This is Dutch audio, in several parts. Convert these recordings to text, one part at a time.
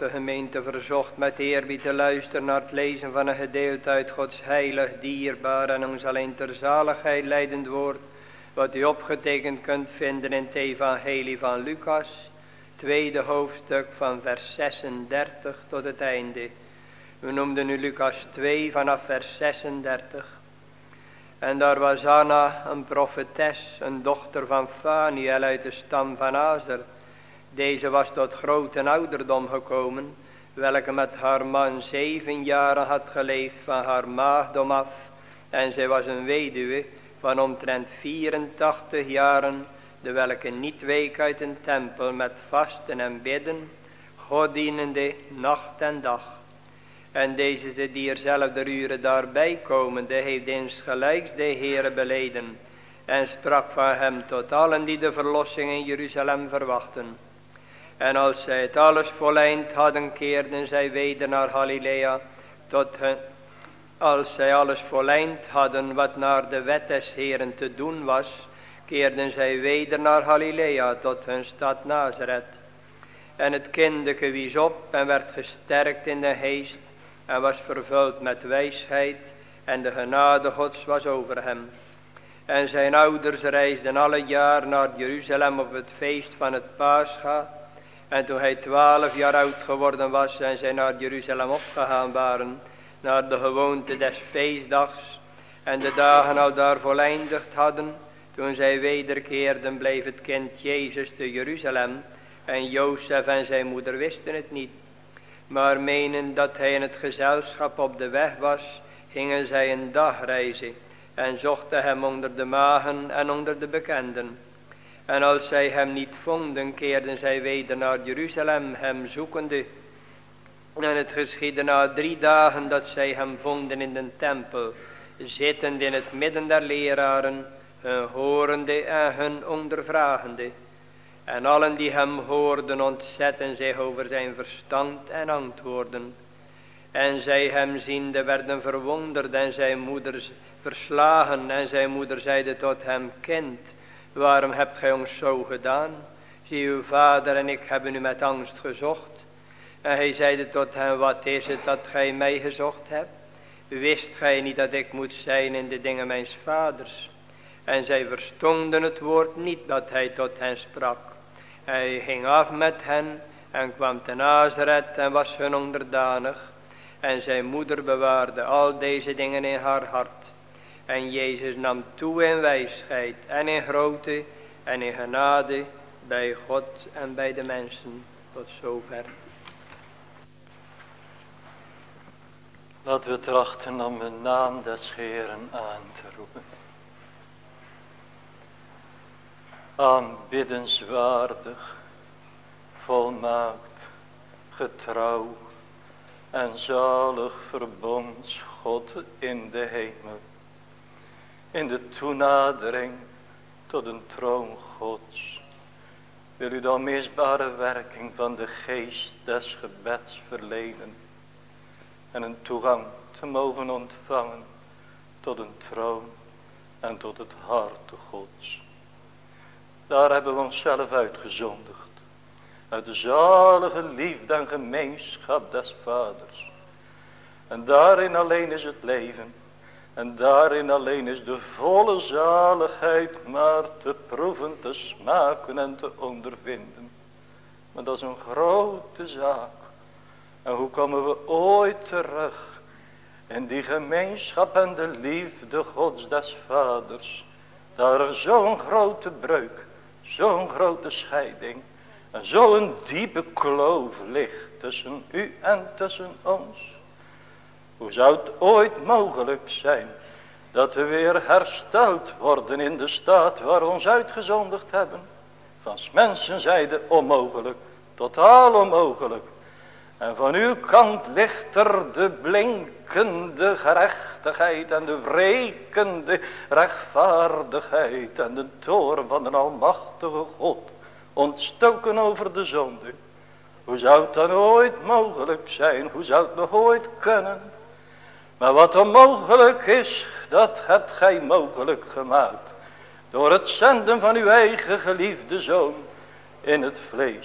de gemeente verzocht met eerbied te luisteren naar het lezen van een gedeelte uit Gods heilig, dierbaar en ons alleen ter zaligheid leidend woord, wat u opgetekend kunt vinden in het evangelie van Lucas, tweede hoofdstuk van vers 36 tot het einde. We noemden nu Lucas 2 vanaf vers 36. En daar was Anna, een profetes, een dochter van Faniel uit de stam van Azer. Deze was tot grote ouderdom gekomen, welke met haar man 7 jaren had geleefd van haar maagdom af. En zij was een weduwe van omtrent 84 jaren, de welke niet week uit een tempel met vasten en bidden, God dienende nacht en dag. En deze die er zelf de uren daarbij komende, heeft insgelijks de Heere beleden, en sprak van hem tot allen die de verlossing in Jeruzalem verwachten. En als zij het alles voleind hadden, keerden zij weder naar Galilea, als zij alles voleind hadden wat naar de wet des Heeren te doen was, keerden zij weder naar Galilea tot hun stad Nazareth. En het kindeke wies op en werd gesterkt in de geest en was vervuld met wijsheid, en de genade Gods was over hem. En zijn ouders reisden alle jaar naar Jeruzalem op het feest van het Pascha. En toen hij 12 jaar oud geworden was en zij naar Jeruzalem opgegaan waren, naar de gewoonte des feestdags, en de dagen al daar voleindigd hadden, toen zij wederkeerden, bleef het kind Jezus te Jeruzalem, en Jozef en zijn moeder wisten het niet. Maar menen dat hij in het gezelschap op de weg was, gingen zij een dagreize en zochten hem onder de magen en onder de bekenden. En als zij hem niet vonden, keerden zij weder naar Jeruzalem, hem zoekende. En het geschiedde na 3 dagen dat zij hem vonden in de tempel, zittend in het midden der leraren, hun horende en hun ondervragende. En allen die hem hoorden ontzetten zich over zijn verstand en antwoorden. En zij hem ziende werden verwonderd en zijn moeder verslagen. En zijn moeder zeide tot hem: kind, waarom hebt gij ons zo gedaan? Zie, uw vader en ik hebben u met angst gezocht. En hij zeide tot hem: wat is het dat gij mij gezocht hebt? Wist gij niet dat ik moet zijn in de dingen mijns vaders? En zij verstonden het woord niet dat hij tot hen sprak. Hij ging af met hen en kwam te Nazareth en was hun onderdanig. En zijn moeder bewaarde al deze dingen in haar hart. En Jezus nam toe in wijsheid en in grootte en in genade bij God en bij de mensen. Tot zover. Laten we trachten om de naam des Heeren aan te roepen. Aanbiddenswaardig, volmaakt, getrouw en zalig verbonds God in de hemel. In de toenadering tot een troon Gods wil u de onmisbare werking van de geest des gebeds verlenen en een toegang te mogen ontvangen tot een troon en tot het hart Gods. Daar hebben we onszelf uitgezondigd, uit de zalige liefde en gemeenschap des Vaders. En daarin alleen is het leven, en daarin alleen is de volle zaligheid maar te proeven, te smaken en te ondervinden. Maar dat is een grote zaak. En hoe komen we ooit terug in die gemeenschap en de liefde Gods des Vaders? Daar er zo'n grote breuk, zo'n grote scheiding en zo'n diepe kloof ligt tussen u en tussen ons. Hoe zou het ooit mogelijk zijn dat we weer hersteld worden in de staat waar we ons uitgezondigd hebben? Van mensen zijde onmogelijk, totaal onmogelijk. En van uw kant ligt er de blinkende gerechtigheid en de wrekende rechtvaardigheid en de toorn van een almachtige God, ontstoken over de zonde. Hoe zou het dan ooit mogelijk zijn? Hoe zou het nog ooit kunnen? Maar wat onmogelijk is, dat hebt gij mogelijk gemaakt. Door het zenden van uw eigen geliefde Zoon in het vlees.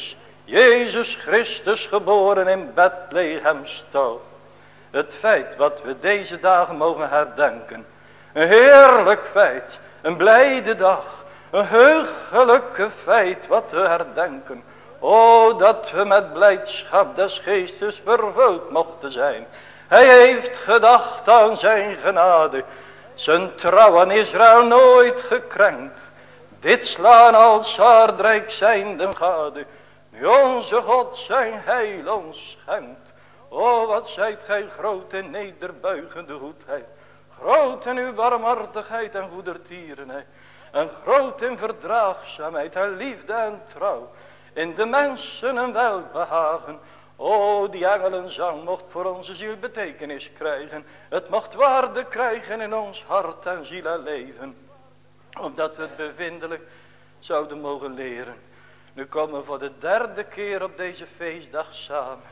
Jezus Christus geboren in Bethlehem stal. Het feit wat we deze dagen mogen herdenken. Een heerlijk feit. Een blijde dag. Een heugelijke feit wat we herdenken. O, dat we met blijdschap des geestes vervuld mochten zijn. Hij heeft gedacht aan zijn genade. Zijn trouw aan Israël nooit gekrenkt. Dit slaan als zwaardrijk zijnde gade. Nu onze God zijn heil ons schenkt. O, wat zijt gij groot in nederbuigende goedheid. Groot in uw barmhartigheid en goedertierenheid. En groot in verdraagzaamheid en liefde en trouw. In de mensen een welbehagen. O, die engelenzang mocht voor onze ziel betekenis krijgen. Het mocht waarde krijgen in ons hart en ziel en leven. Opdat we het bevindelijk zouden mogen leren. Nu komen we voor de derde keer op deze feestdag samen.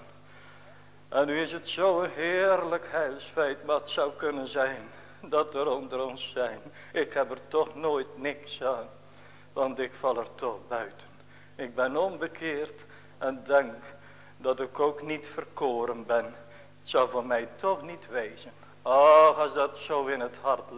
En nu is het zo'n heerlijk heilsfeit wat zou kunnen zijn. Dat er onder ons zijn. Ik heb er toch nooit niks aan. Want ik val er toch buiten. Ik ben onbekeerd en denk dat ik ook niet verkoren ben. Het zou voor mij toch niet wezen. Ach, als dat zo in het hart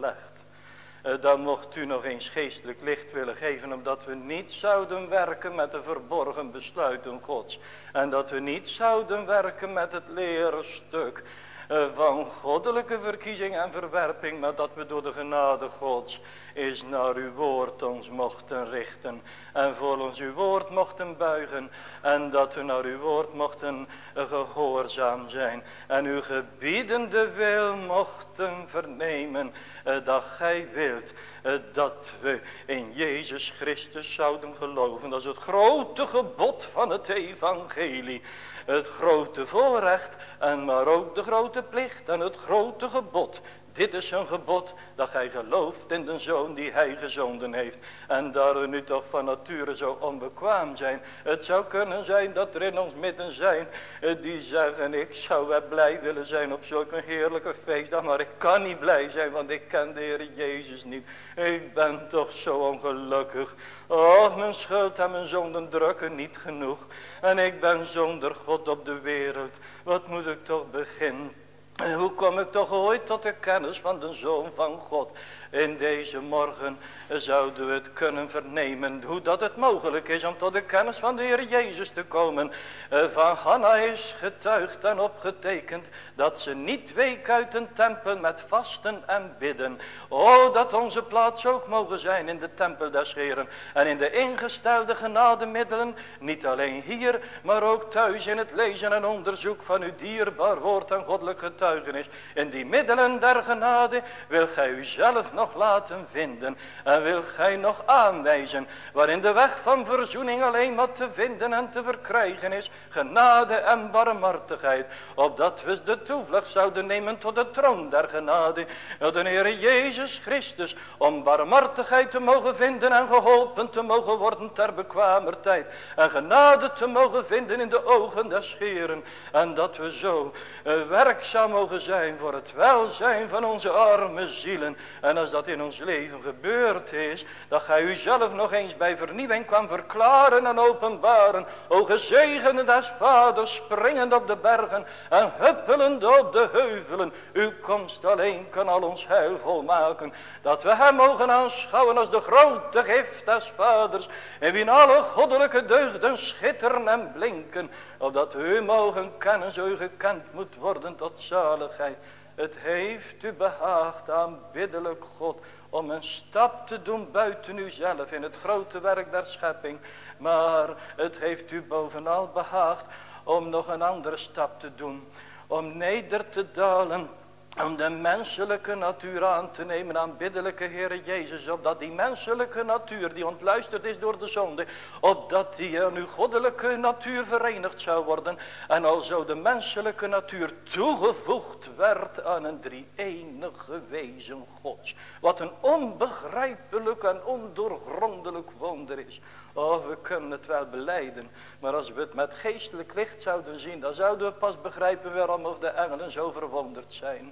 legt. Dan mocht u nog eens geestelijk licht willen geven. Omdat we niet zouden werken met de verborgen besluiten Gods. En dat we niet zouden werken met het leerstuk van goddelijke verkiezing en verwerping. Maar dat we door de genade Gods is naar uw woord ons mochten richten. En voor ons uw woord mochten buigen. En dat we naar uw woord mochten gehoorzaam zijn. En uw gebiedende wil mochten vernemen. Dat gij wilt dat we in Jezus Christus zouden geloven. Dat is het grote gebod van het evangelie. Het grote voorrecht en maar ook de grote plicht en het grote gebod. Dit is een gebod dat gij gelooft in de Zoon die hij gezonden heeft. En daar we nu toch van nature zo onbekwaam zijn. Het zou kunnen zijn dat er in ons midden zijn die zeggen, ik zou wel blij willen zijn op zulk een heerlijke feestdag. Maar ik kan niet blij zijn, want ik ken de Heer Jezus niet. Ik ben toch zo ongelukkig. Oh, mijn schuld en mijn zonden drukken niet genoeg. En ik ben zonder God op de wereld. Wat moet ik toch beginnen? En hoe kom ik toch ooit tot de kennis van de Zoon van God? In deze morgen zouden we het kunnen vernemen. Hoe dat het mogelijk is om tot de kennis van de Heer Jezus te komen. Van Hanna is getuigd en opgetekend. Dat ze niet week uit een tempel met vasten en bidden. O, dat onze plaats ook mogen zijn in de tempel des Heeren. En in de ingestelde genademiddelen. Niet alleen hier, maar ook thuis in het lezen en onderzoek van uw dierbaar woord en goddelijk getuigenis. In die middelen der genade wil gij uzelf nog laten vinden. En wil gij nog aanwijzen waarin de weg van verzoening alleen maar te vinden en te verkrijgen is. Genade en barmhartigheid. Opdat we de toevlucht zouden nemen tot de troon der genade. De Heer Jezus Christus. Om barmhartigheid te mogen vinden en geholpen te mogen worden ter bekwamer tijd. En genade te mogen vinden in de ogen des Heeren. En dat we zo werkzaam mogen zijn voor het welzijn van onze arme zielen. En als dat in ons leven gebeurd is, dat gij uzelf nog eens bij vernieuwing kwam verklaren en openbaren. O gezegende des vaders, springend op de bergen en huppelend op de heuvelen. Uw komst alleen kan al ons heil volmaken. Dat we hem mogen aanschouwen als de grote gift des vaders, in wie alle goddelijke deugden schitteren en blinken. Opdat we u mogen kennen, zo u gekend moet worden tot zaligheid. Het heeft u behaagd, aanbiddelijk God, om een stap te doen buiten uzelf in het grote werk der schepping. Maar het heeft u bovenal behaagd om nog een andere stap te doen. Om neder te dalen, om de menselijke natuur aan te nemen, aanbiddelijke Heere Jezus. Opdat die menselijke natuur die ontluisterd is door de zonde, opdat die aan uw goddelijke natuur verenigd zou worden. En alzo de menselijke natuur toegevoegd werd aan een drie-enige wezen Gods. Wat een onbegrijpelijk en ondoorgrondelijk wonder is. Oh, we kunnen het wel belijden. Maar als we het met geestelijk licht zouden zien, dan zouden we pas begrijpen waarom of de engelen zo verwonderd zijn.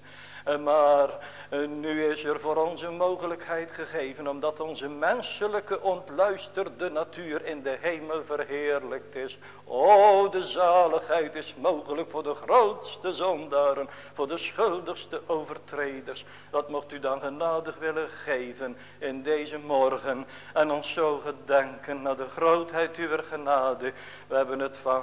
Maar nu is er voor ons een mogelijkheid gegeven, omdat onze menselijke ontluisterde natuur in de hemel verheerlijkt is. O, de zaligheid is mogelijk voor de grootste zondaren, voor de schuldigste overtreders. Dat mocht u dan genadig willen geven in deze morgen. En ons zo gedenken naar de grootheid uw genade. We hebben het van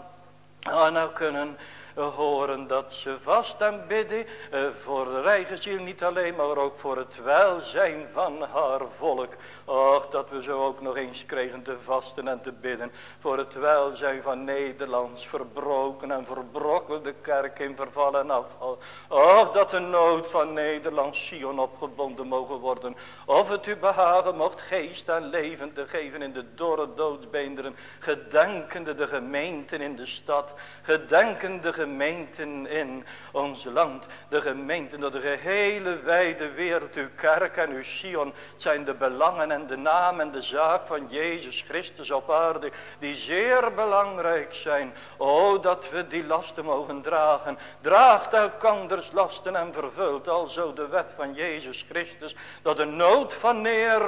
Hanna kunnen horen dat ze vast en bidden voor de eigen ziel niet alleen, maar ook voor het welzijn van haar volk. Och, dat we zo ook nog eens kregen te vasten en te bidden voor het welzijn van Nederlands verbroken en verbrokkelde kerk in verval en afval. Och, dat de nood van Nederland Sion opgebonden mogen worden. Of het u behagen mocht geest en leven te geven in de dorre doodsbeenderen, gedenkende de gemeenten in de stad, gedenkende gemeenten in ons land, de gemeenten door de gehele wijde wereld, uw kerk en uw Sion, zijn de belangen en de naam en de zaak van Jezus Christus op aarde, die zeer belangrijk zijn. O, dat we die lasten mogen dragen. Draagt elkanders lasten en vervult alzo de wet van Jezus Christus, dat de nood van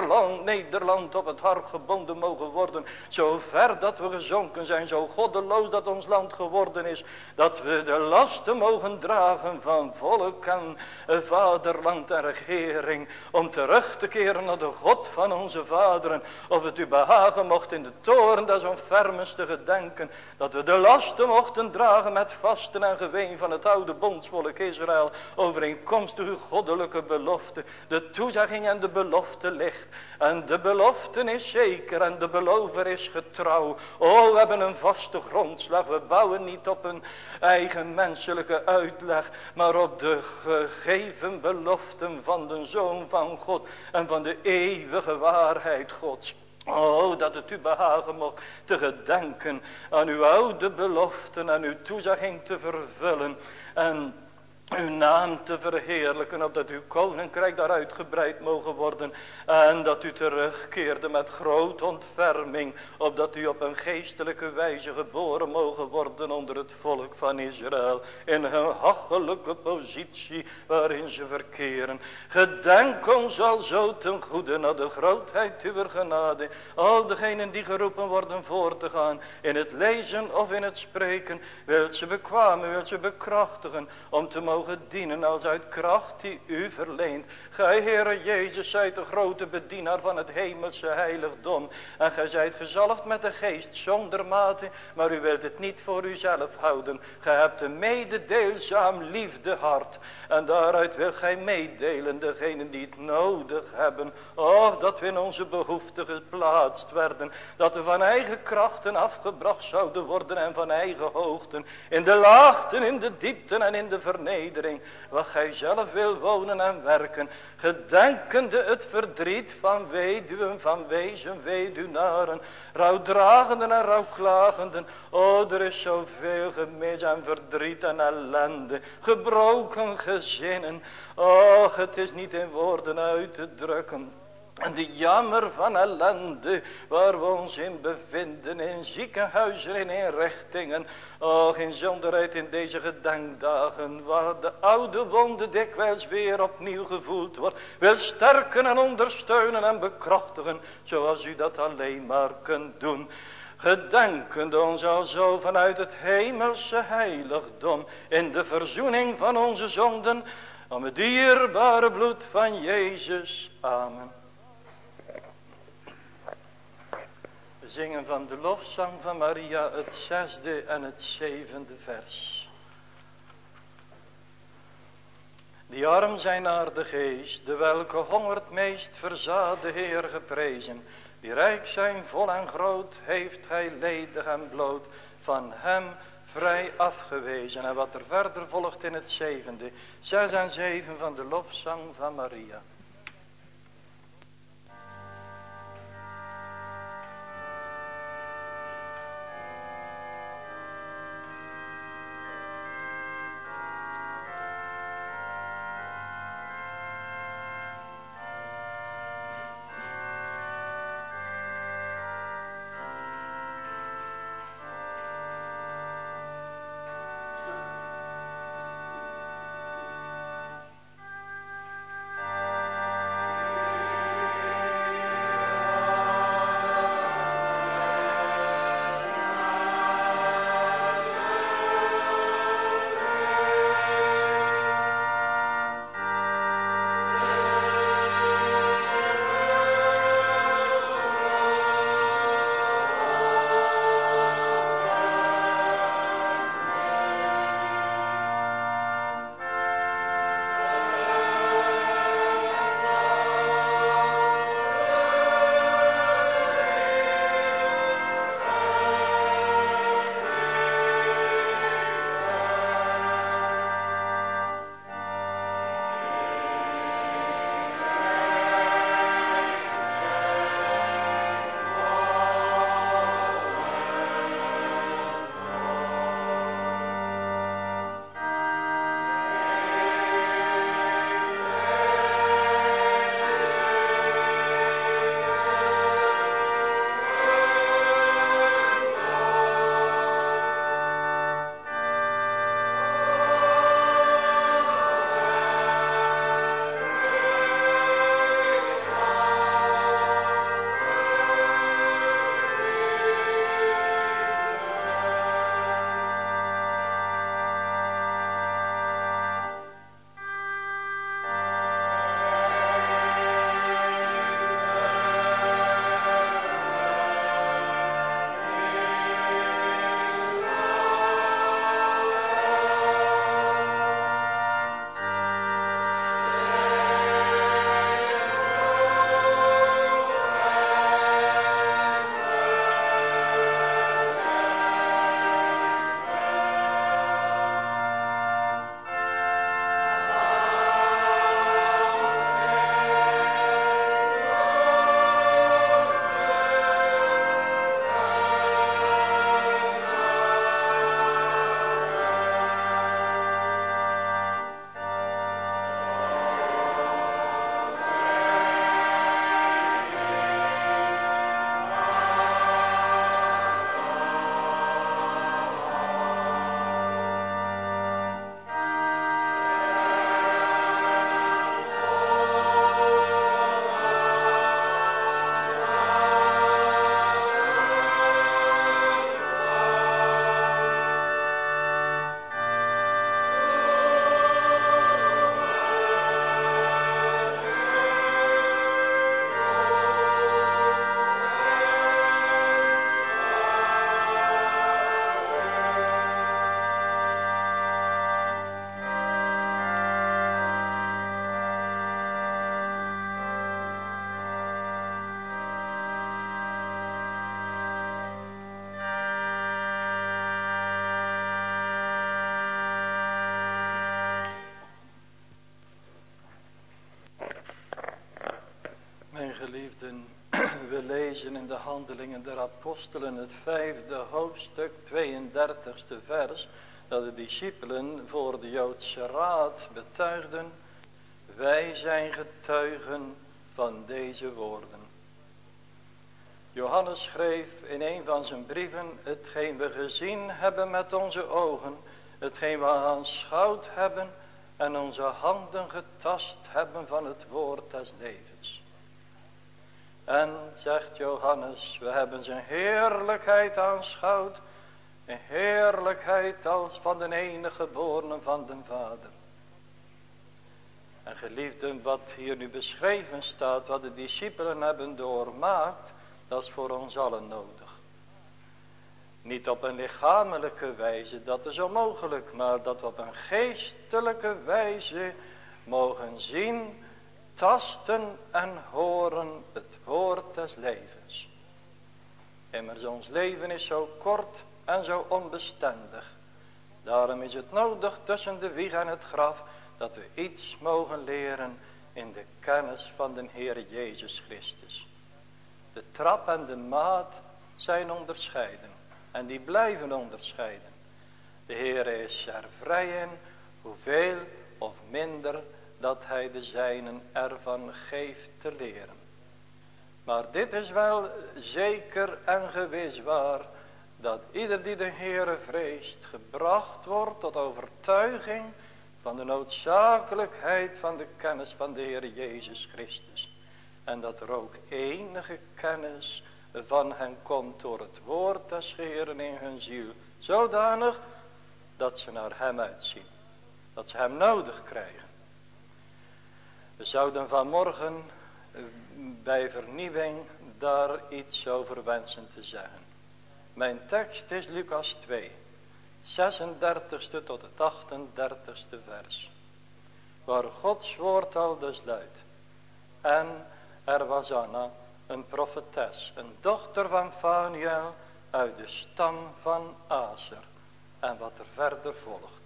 Nederland op het hart gebonden mogen worden, zo ver dat we gezonken zijn, zo goddeloos dat ons land geworden is, dat we de lasten mogen dragen van volk en vaderland en regering, om terug te keren naar de God van onze vaderen. Of het u behagen mocht in de toren des ontfermens te gedenken, dat we de lasten mochten dragen met vasten en geween van het oude bondsvolk Israël, overeenkomstig uw goddelijke belofte. De toezegging en de belofte ligt, en de belofte is zeker en de belover is getrouw. O, we hebben een vaste grondslag, we bouwen niet op een eigen menselijke uitleg, maar op de gegeven beloften van de Zoon van God en van de eeuwige waarheid Gods. O, dat het u behagen mocht te gedenken aan uw oude beloften en uw toezegging te vervullen en uw naam te verheerlijken, opdat uw koninkrijk daar uitgebreid mogen worden. En dat u terugkeerde met grote ontferming, opdat u op een geestelijke wijze geboren mogen worden onder het volk van Israël. In een hachelijke positie waarin ze verkeren. Gedenk ons alzo ten goede naar de grootheid uw genade. Al degenen die geroepen worden voor te gaan, in het lezen of in het spreken, wilt ze bekwamen, wilt ze bekrachtigen, om te mogen dienen als uit kracht die u verleent. Gij, Heere Jezus, zijt de grote bedienaar van het hemelse heiligdom. En gij zijt gezalfd met de geest zonder mate, maar u wilt het niet voor uzelf houden. Gij hebt een mededeelzaam liefdehart. En daaruit wil gij meedelen degenen die het nodig hebben. Och, dat we in onze behoeften geplaatst werden. Dat we van eigen krachten afgebracht zouden worden en van eigen hoogten. In de laagten, in de diepten en in de vernedering. Wat gij zelf wil wonen en werken. Gedenkende het verdriet van weduwen, van wezen, weduwnaren, rouwdragenden en rouwklagenden. O, er is zoveel gemis en verdriet en ellende, gebroken gezinnen. Och, het is niet in woorden uit te drukken. En de jammer van ellende waar we ons in bevinden, in ziekenhuizen, in inrichtingen. Och, in zonderheid in deze gedenkdagen, waar de oude wonde dikwijls weer opnieuw gevoeld wordt, wil sterken en ondersteunen en bekrachtigen, zoals u dat alleen maar kunt doen. Gedenkende ons alzo vanuit het hemelse heiligdom, in de verzoening van onze zonden, om het dierbare bloed van Jezus. Amen. We zingen van de lofzang van Maria het 6e en het 7e vers. Die arm zijn naar de geest, de welke hongert meest, verzaad de Heer geprezen. Die rijk zijn, vol en groot, heeft hij ledig en bloot, van hem vrij afgewezen. En wat er verder volgt in het 7e, 6 en 7 van de lofzang van Maria. Geliefden, we lezen in de Handelingen der Apostelen het 5e hoofdstuk, 32e vers, dat de discipelen voor de Joodse raad betuigden: wij zijn getuigen van deze woorden. Johannes schreef in een van zijn brieven: hetgeen we gezien hebben met onze ogen, hetgeen we aanschouwd hebben en onze handen getast hebben van het woord des levens. En, zegt Johannes, we hebben zijn heerlijkheid aanschouwd, een heerlijkheid als van de enige geborene van den Vader. En geliefden, wat hier nu beschreven staat, wat de discipelen hebben doormaakt, dat is voor ons allen nodig. Niet op een lichamelijke wijze, dat is onmogelijk, maar dat we op een geestelijke wijze mogen zien, tasten en horen het woord des levens. Immers ons leven is zo kort en zo onbestendig. Daarom is het nodig tussen de wieg en het graf dat we iets mogen leren in de kennis van de Heer Jezus Christus. De trap en de maat zijn onderscheiden en die blijven onderscheiden. De Heer is er vrij in, hoeveel of minder dat hij de zijnen ervan geeft te leren. Maar dit is wel zeker en gewis waar, dat ieder die de Heere vreest gebracht wordt tot overtuiging van de noodzakelijkheid van de kennis van de Heer Jezus Christus. En dat er ook enige kennis van hen komt door het woord des Heeren in hun ziel. Zodanig dat ze naar hem uitzien. Dat ze hem nodig krijgen. We zouden vanmorgen bij vernieuwing daar iets over wensen te zeggen. Mijn tekst is Lucas 2, 36e tot het 38e vers. Waar Gods woord al dus luidt. En er was Anna, een profetes, een dochter van Faniel uit de stam van Aser. En wat er verder volgt.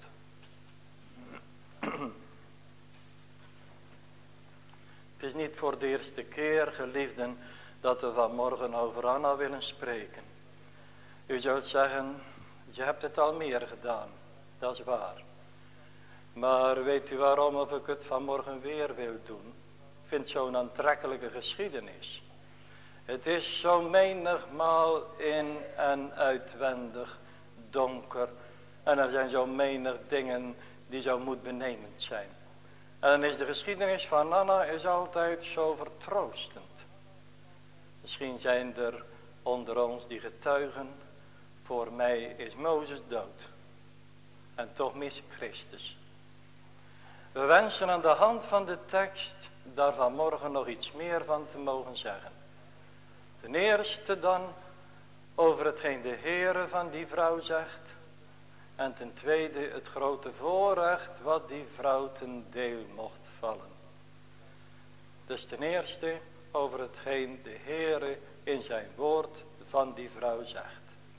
Het is niet voor de eerste keer, geliefden, dat we vanmorgen over Anna willen spreken. U zult zeggen, je hebt het al meer gedaan. Dat is waar. Maar weet u waarom of ik het vanmorgen weer wil doen? Ik vind het zo'n aantrekkelijke geschiedenis. Het is zo menigmaal in en uitwendig donker. En er zijn zo menig dingen die zo moedbenemend zijn. En dan is de geschiedenis van Anna is altijd zo vertroostend. Misschien zijn er onder ons die getuigen, voor mij is Mozes dood. En toch mis ik Christus. We wensen aan de hand van de tekst daar vanmorgen nog iets meer van te mogen zeggen. Ten eerste dan over hetgeen de Heere van die vrouw zegt. En ten tweede het grote voorrecht wat die vrouw ten deel mocht vallen. Dus ten eerste over hetgeen de Heere in zijn woord van die vrouw zegt.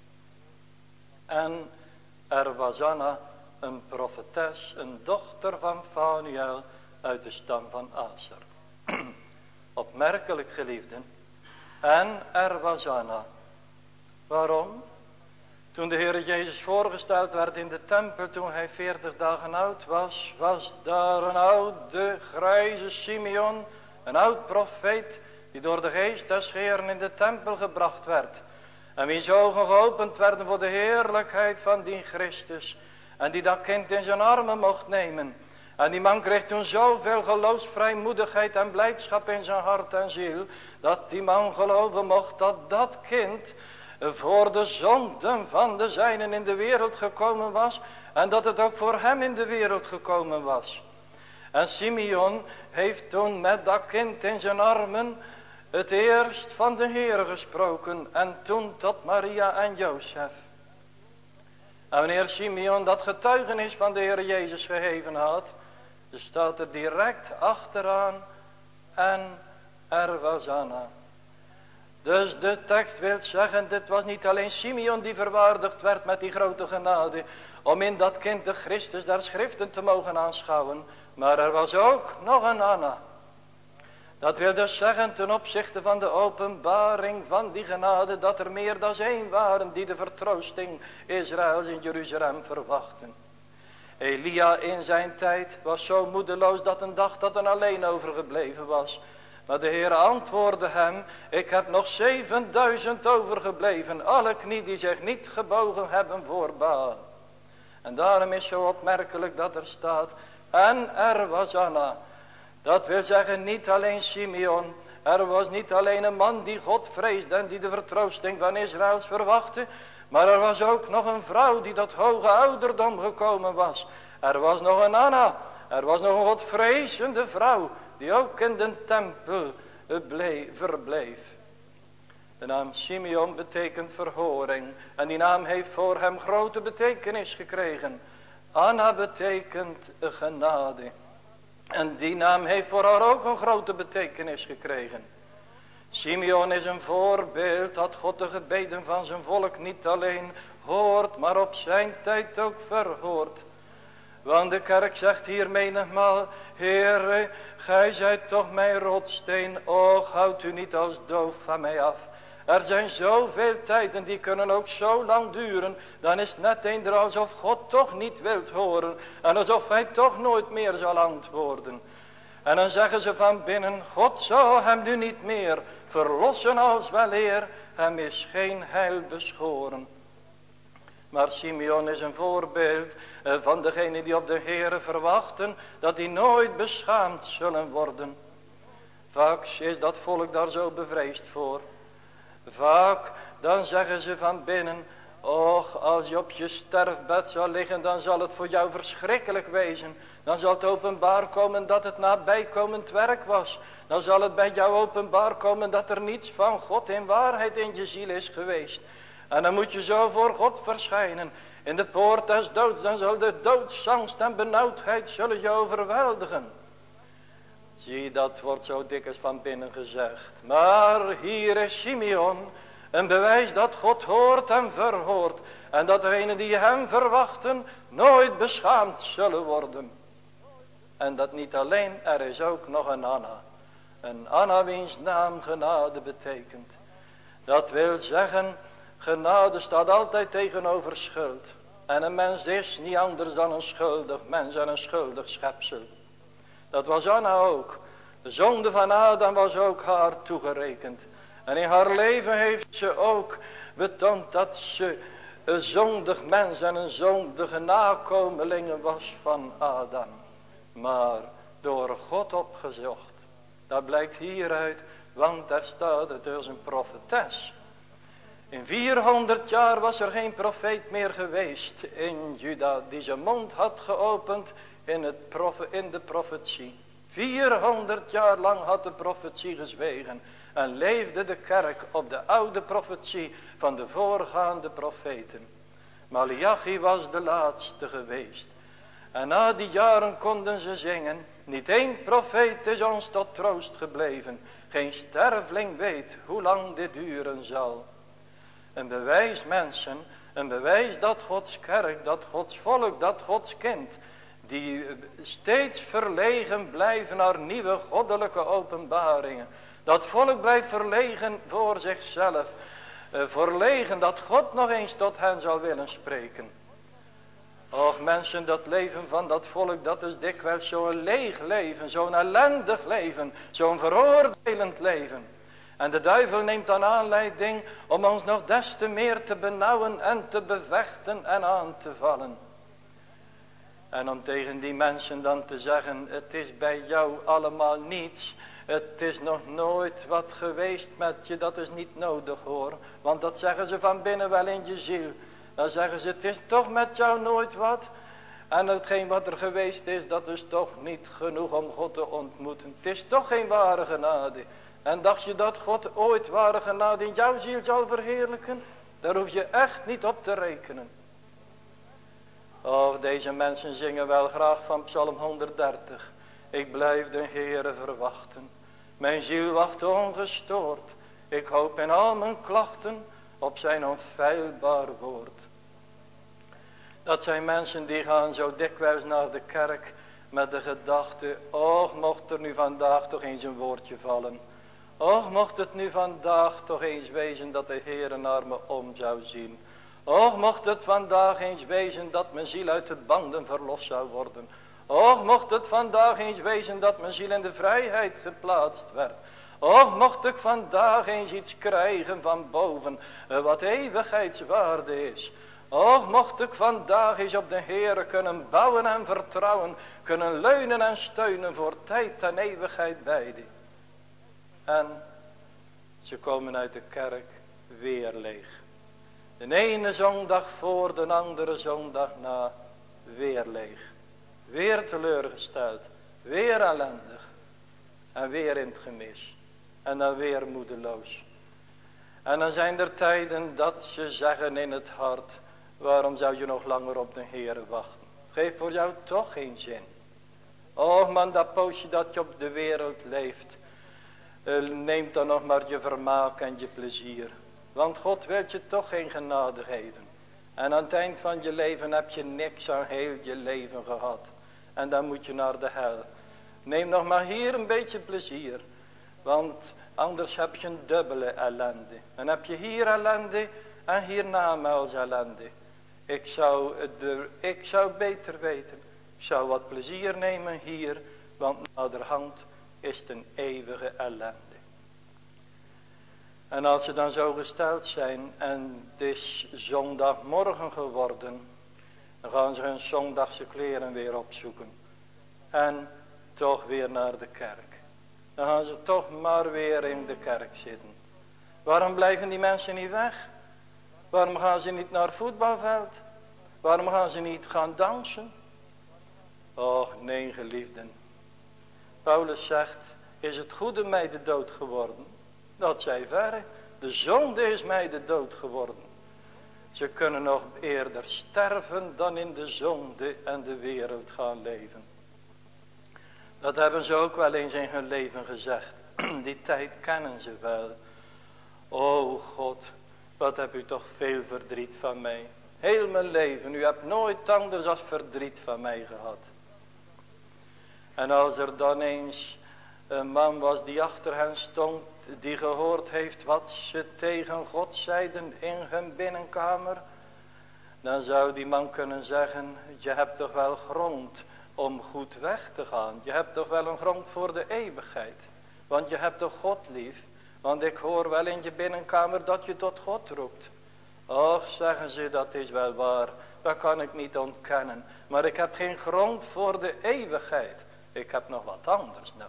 En er was Anna, een profetes, een dochter van Faniel uit de stam van Aser. Opmerkelijk, geliefden. En er was Anna. Waarom? Toen de Heer Jezus voorgesteld werd in de tempel, toen hij 40 dagen oud was, was daar een oude, grijze Simeon, een oud profeet, die door de geest des Heeren in de tempel gebracht werd. En wiens ogen geopend werden voor de heerlijkheid van die Christus. En die dat kind in zijn armen mocht nemen. En die man kreeg toen zoveel geloofsvrijmoedigheid en blijdschap in zijn hart en ziel, dat die man geloven mocht dat dat kind voor de zonden van de zijnen in de wereld gekomen was. En dat het ook voor hem in de wereld gekomen was. En Simeon heeft toen met dat kind in zijn armen het eerst van de Heer gesproken. En toen tot Maria en Jozef. En wanneer Simeon dat getuigenis van de Heer Jezus gegeven had, dan staat er direct achteraan: en er was Anna. Dus de tekst wil zeggen, dit was niet alleen Simeon die verwaardigd werd met die grote genade, om in dat kind de Christus der schriften te mogen aanschouwen, maar er was ook nog een Anna. Dat wil dus zeggen ten opzichte van de openbaring van die genade, dat er meer dan één waren die de vertroosting Israëls in Jeruzalem verwachten. Elia in zijn tijd was zo moedeloos dat een dag dat er alleen overgebleven was. Maar de Heer antwoordde hem, ik heb nog 7000 overgebleven, alle knie die zich niet gebogen hebben voor Baal. En daarom is zo opmerkelijk dat er staat, en er was Anna. Dat wil zeggen niet alleen Simeon, er was niet alleen een man die God vreesde en die de vertroosting van Israëls verwachtte. Maar er was ook nog een vrouw die tot hoge ouderdom gekomen was. Er was nog een Anna, er was nog een Godvrezende vrouw die ook in de tempel verbleef. De naam Simeon betekent verhoring en die naam heeft voor hem grote betekenis gekregen. Anna betekent genade. En die naam heeft voor haar ook een grote betekenis gekregen. Simeon is een voorbeeld dat God de gebeden van zijn volk niet alleen hoort, maar op zijn tijd ook verhoort. Want de kerk zegt hier menigmaal, Heere, gij zijt toch mijn rotsteen, och houd u niet als doof van mij af. Er zijn zoveel tijden die kunnen ook zo lang duren, dan is het net eender alsof God toch niet wilt horen en alsof hij toch nooit meer zal antwoorden. En dan zeggen ze van binnen, God zal hem nu niet meer verlossen als weleer, hem is geen heil beschoren. Maar Simeon is een voorbeeld van degenen die op de Heere verwachten, dat die nooit beschaamd zullen worden. Vaak is dat volk daar zo bevreesd voor. Vaak dan zeggen ze van binnen, och, als je op je sterfbed zal liggen, dan zal het voor jou verschrikkelijk wezen. Dan zal het openbaar komen dat het nabijkomend werk was. Dan zal het bij jou openbaar komen dat er niets van God in waarheid in je ziel is geweest. En dan moet je zo voor God verschijnen. In de poort des doods, dan zal de doodsangst en benauwdheid zullen je overweldigen. Zie, dat wordt zo dikwijls van binnen gezegd. Maar hier is Simeon, een bewijs dat God hoort en verhoort. En dat degenen die hem verwachten nooit beschaamd zullen worden. En dat niet alleen, er is ook nog een Anna. Een Anna wiens naam genade betekent. Dat wil zeggen, genade staat altijd tegenover schuld. En een mens is niet anders dan een schuldig mens en een schuldig schepsel. Dat was Anna ook. De zonde van Adam was ook haar toegerekend. En in haar leven heeft ze ook betoond dat ze een zondig mens en een zondige nakomelinge was van Adam. Maar door God opgezocht. Dat blijkt hieruit, want daar staat het dus een profetes. In 400 jaar was er geen profeet meer geweest in Juda die zijn mond had geopend in de profetie. 400 jaar lang had de profetie gezwegen en leefde de kerk op de oude profetie van de voorgaande profeten. Maleachi was de laatste geweest. En na die jaren konden ze zingen, niet één profeet is ons tot troost gebleven. Geen sterveling weet hoe lang dit duren zal. Een bewijs mensen, een bewijs dat Gods kerk, dat Gods volk, dat Gods kind, die steeds verlegen blijven naar nieuwe goddelijke openbaringen. Dat volk blijft verlegen voor zichzelf. Verlegen dat God nog eens tot hen zal willen spreken. Och mensen, dat leven van dat volk, dat is dikwijls zo'n leeg leven, zo'n ellendig leven, zo'n veroordelend leven. En de duivel neemt dan aanleiding om ons nog des te meer te benauwen en te bevechten en aan te vallen. En om tegen die mensen dan te zeggen, het is bij jou allemaal niets. Het is nog nooit wat geweest met je, dat is niet nodig hoor. Want dat zeggen ze van binnen wel in je ziel. Dan zeggen ze, het is toch met jou nooit wat. En hetgeen wat er geweest is, dat is toch niet genoeg om God te ontmoeten. Het is toch geen ware genade. En dacht je dat God ooit ware genade in jouw ziel zal verheerlijken? Daar hoef je echt niet op te rekenen. Oh, deze mensen zingen wel graag van Psalm 130. Ik blijf de Heere verwachten. Mijn ziel wacht ongestoord. Ik hoop in al mijn klachten op zijn onfeilbaar woord. Dat zijn mensen die gaan zo dikwijls naar de kerk. met de gedachte, och mocht er nu vandaag toch eens een woordje vallen. Och mocht het nu vandaag toch eens wezen dat de Heere naar me om zou zien. Och mocht het vandaag eens wezen dat mijn ziel uit de banden verlost zou worden. Och mocht het vandaag eens wezen dat mijn ziel in de vrijheid geplaatst werd. Och mocht ik vandaag eens iets krijgen van boven wat eeuwigheidswaarde is. Och mocht ik vandaag eens op de Heere kunnen bouwen en vertrouwen. Kunnen leunen en steunen voor tijd en eeuwigheid beide. En ze komen uit de kerk weer leeg. De ene zondag voor, de andere zondag na, weer leeg. Weer teleurgesteld, weer ellendig. En weer in het gemis. En dan weer moedeloos. En dan zijn er tijden dat ze zeggen in het hart, waarom zou je nog langer op de Heere wachten? Het geeft voor jou toch geen zin. Och man, dat poosje dat je op de wereld leeft, neem dan nog maar je vermaak en je plezier. Want God wil je toch geen genade geven. En aan het eind van je leven heb je niks aan heel je leven gehad. En dan moet je naar de hel. Neem nog maar hier een beetje plezier. Want anders heb je een dubbele ellende. Dan heb je hier ellende en hiernamaals ellende. Ik zou beter weten. Ik zou wat plezier nemen hier. Want naderhand is het een eeuwige ellende. En als ze dan zo gesteld zijn en het is zondagmorgen geworden, dan gaan ze hun zondagse kleren weer opzoeken. En toch weer naar de kerk. Dan gaan ze toch maar weer in de kerk zitten. Waarom blijven die mensen niet weg? Waarom gaan ze niet naar het voetbalveld? Waarom gaan ze niet gaan dansen? Och nee, geliefden. Paulus zegt, is het goede mij de dood geworden? Dat zij verre. De zonde is mij de dood geworden. Ze kunnen nog eerder sterven dan in de zonde en de wereld gaan leven. Dat hebben ze ook wel eens in hun leven gezegd. Die tijd kennen ze wel. O God, wat heb u toch veel verdriet van mij. Heel mijn leven, u hebt nooit anders als verdriet van mij gehad. En als er dan eens een man was die achter hen stond, die gehoord heeft wat ze tegen God zeiden in hun binnenkamer, dan zou die man kunnen zeggen, je hebt toch wel grond om goed weg te gaan. Je hebt toch wel een grond voor de eeuwigheid. Want je hebt toch God lief. Want ik hoor wel in je binnenkamer dat je tot God roept. Och, zeggen ze, dat is wel waar. Dat kan ik niet ontkennen. Maar ik heb geen grond voor de eeuwigheid. Ik heb nog wat anders nodig.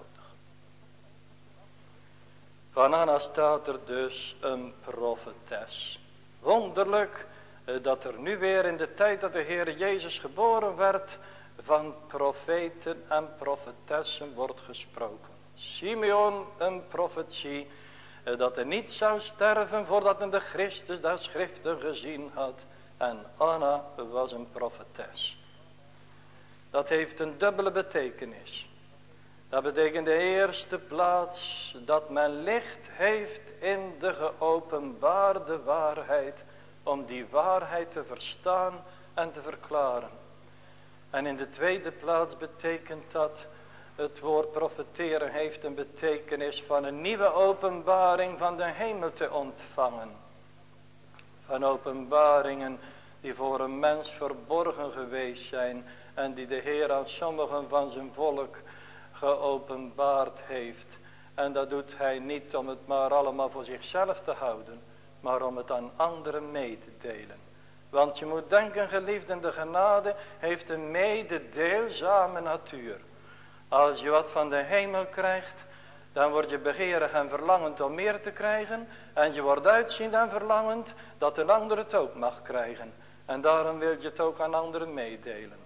Van Anna staat er dus een profetes. Wonderlijk dat er nu weer in de tijd dat de Heer Jezus geboren werd, van profeten en profetessen wordt gesproken. Simeon een profetie dat hij niet zou sterven voordat hij de Christus der Schriften gezien had. En Anna was een profetes. Dat heeft een dubbele betekenis. Dat betekent de eerste plaats dat men licht heeft in de geopenbaarde waarheid. Om die waarheid te verstaan en te verklaren. En in de tweede plaats betekent dat het woord profeteren heeft een betekenis van een nieuwe openbaring van de hemel te ontvangen. Van openbaringen die voor een mens verborgen geweest zijn en die de Heer aan sommigen van zijn volk geopenbaard heeft. En dat doet hij niet om het maar allemaal voor zichzelf te houden, maar om het aan anderen mee te delen. Want je moet denken, geliefden, de genade heeft een mededeelzame natuur. Als je wat van de hemel krijgt, dan word je begeerig en verlangend om meer te krijgen. En je wordt uitziend en verlangend dat een ander het ook mag krijgen. En daarom wil je het ook aan anderen meedelen.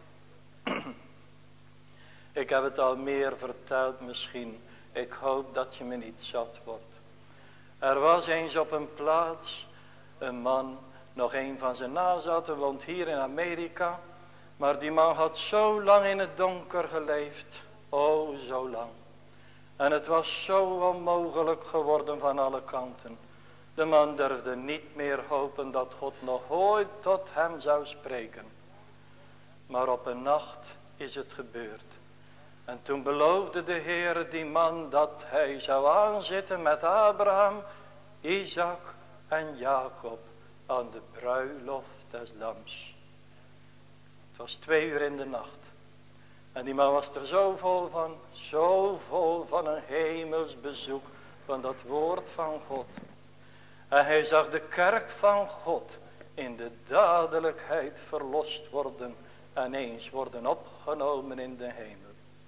Ik heb het al meer verteld misschien. Ik hoop dat je me niet zat wordt. Er was eens op een plaats een man, nog een van zijn nazaten, woont hier in Amerika. Maar die man had zo lang in het donker geleefd. O, zo lang. En het was zo onmogelijk geworden van alle kanten. De man durfde niet meer hopen dat God nog ooit tot hem zou spreken. Maar op een nacht is het gebeurd. En toen beloofde de Heer die man dat hij zou aanzitten met Abraham, Isaac en Jacob aan de bruiloft des lams. Het was 2 uur in de nacht. En die man was er zo vol van een hemels bezoek van dat woord van God. En hij zag de kerk van God in de dadelijkheid verlost worden en eens worden opgenomen in de hemel.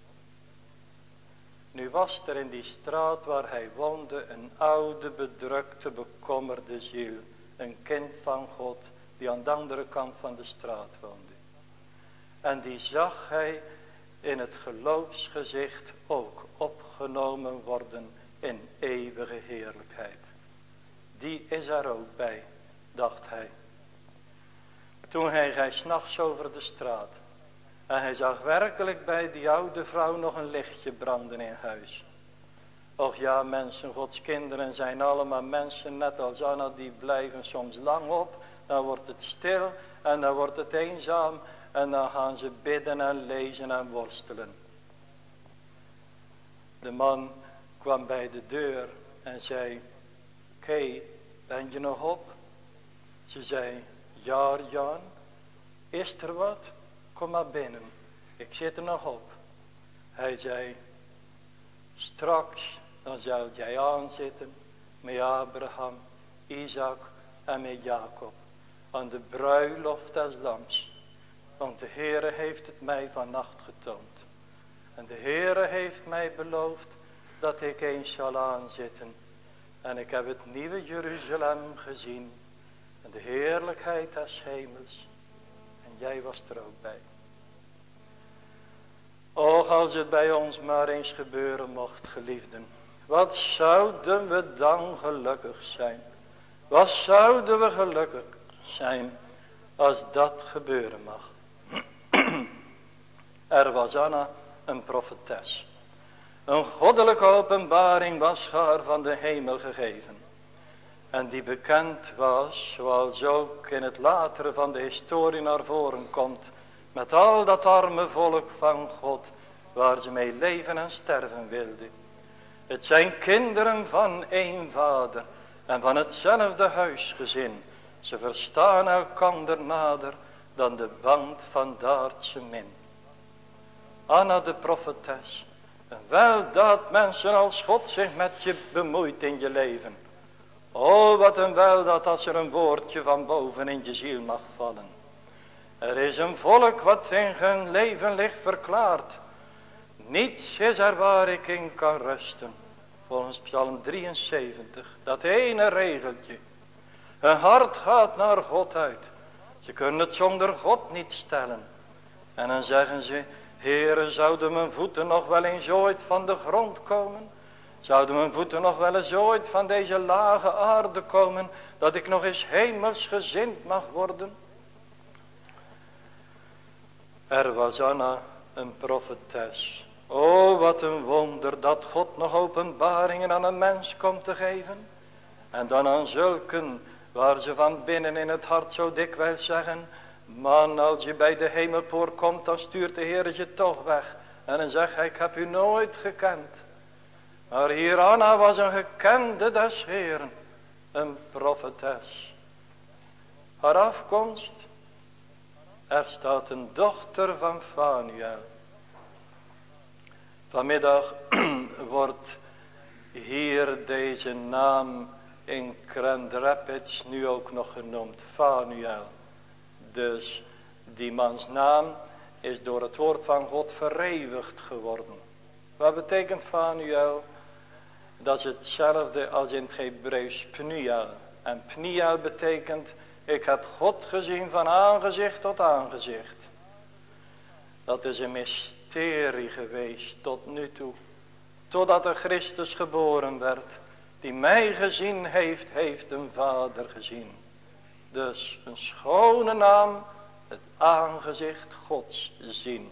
Nu was er in die straat waar hij woonde een oude, bedrukte, bekommerde ziel. Een kind van God die aan de andere kant van de straat woonde. En die zag hij in het geloofsgezicht ook opgenomen worden in eeuwige heerlijkheid. Die is er ook bij, dacht hij. Toen hij 's nachts over de straat. En hij zag werkelijk bij die oude vrouw nog een lichtje branden in huis. Och ja, mensen, Gods kinderen zijn allemaal mensen net als Anna, die blijven soms lang op. Dan wordt het stil en dan wordt het eenzaam en dan gaan ze bidden en lezen en worstelen. De man kwam bij de deur en zei, Kay, ben je nog op? Ze zei, ja Jan, is er wat? Kom maar binnen, ik zit er nog op. Hij zei, straks dan zal jij aanzitten met Abraham, Isaac en met Jacob aan de bruiloft des lams. Want de Heere heeft het mij vannacht getoond. En de Heere heeft mij beloofd dat ik eens zal aanzitten. En ik heb het nieuwe Jeruzalem gezien. En de heerlijkheid des hemels. En jij was er ook bij. Och, als het bij ons maar eens gebeuren mocht, geliefden. Wat zouden we dan gelukkig zijn. Wat zouden we gelukkig zijn als dat gebeuren mag. Er was Anna een profetes. Een goddelijke openbaring was haar van de hemel gegeven. En die bekend was, zoals ook in het latere van de historie naar voren komt, met al dat arme volk van God, waar ze mee leven en sterven wilde. Het zijn kinderen van één vader en van hetzelfde huisgezin. Ze verstaan elkander nader dan de band van de aardse min. Anna de profetes. En wel dat mensen als God zich met je bemoeit in je leven. Oh, wat een wel dat als er een woordje van boven in je ziel mag vallen. Er is een volk wat in hun leven ligt verklaard. Niets is er waar ik in kan rusten. Volgens Psalm 73. Dat ene regeltje. Hun hart gaat naar God uit. Ze kunnen het zonder God niet stellen. En dan zeggen ze, Heere, zouden mijn voeten nog wel eens ooit van de grond komen? Zouden mijn voeten nog wel eens ooit van deze lage aarde komen, dat ik nog eens hemelsgezind mag worden? Er was Anna een profetes. O, wat een wonder dat God nog openbaringen aan een mens komt te geven. En dan aan zulken waar ze van binnen in het hart zo dikwijls zeggen, man, als je bij de hemelpoort komt, dan stuurt de Heer je toch weg. En dan zegt hij, ik heb u nooit gekend. Maar hier Anna was een gekende des Heeren, een profetes. Haar afkomst, er staat een dochter van Fanuel. Vanmiddag wordt hier deze naam in Grand Rapids nu ook nog genoemd, Fanuel. Dus die mans naam is door het woord van God verewigd geworden. Wat betekent Fanuel? Dat is hetzelfde als in het Hebreeuws Pniel. En Pniel betekent, ik heb God gezien van aangezicht tot aangezicht. Dat is een mysterie geweest tot nu toe. Totdat er Christus geboren werd. Die mij gezien heeft, heeft een vader gezien. Dus een schone naam, het aangezicht Gods zien.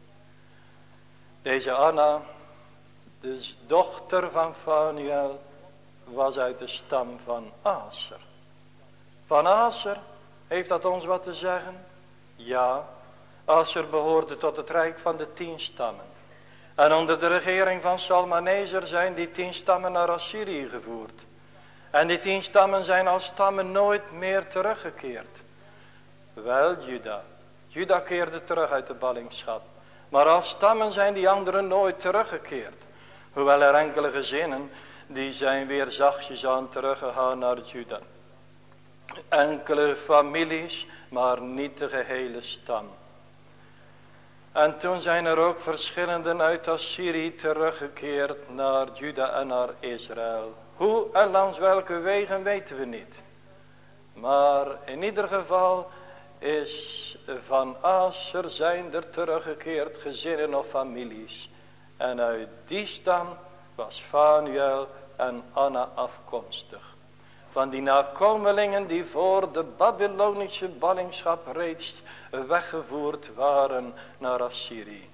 Deze Anna, dus dochter van Fanuel, was uit de stam van Aser. Van Aser, heeft dat ons wat te zeggen? Ja, Aser behoorde tot het rijk van de 10 stammen. En onder de regering van Salmaneser zijn die 10 stammen naar Assyrië gevoerd. En die 10 stammen zijn als stammen nooit meer teruggekeerd. Wel Juda. Juda keerde terug uit de ballingschap. Maar als stammen zijn die anderen nooit teruggekeerd. Hoewel er enkele gezinnen die zijn weer zachtjes aan teruggegaan naar Juda. Enkele families, maar niet de gehele stam. En toen zijn er ook verschillenden uit Assyrië teruggekeerd naar Juda en naar Israël. Hoe en langs welke wegen weten we niet. Maar in ieder geval is van Aser zijn er teruggekeerd gezinnen of families. En uit die stam was Fanuel en Anna afkomstig. Van die nakomelingen die voor de Babylonische ballingschap reeds weggevoerd waren naar Assyrië.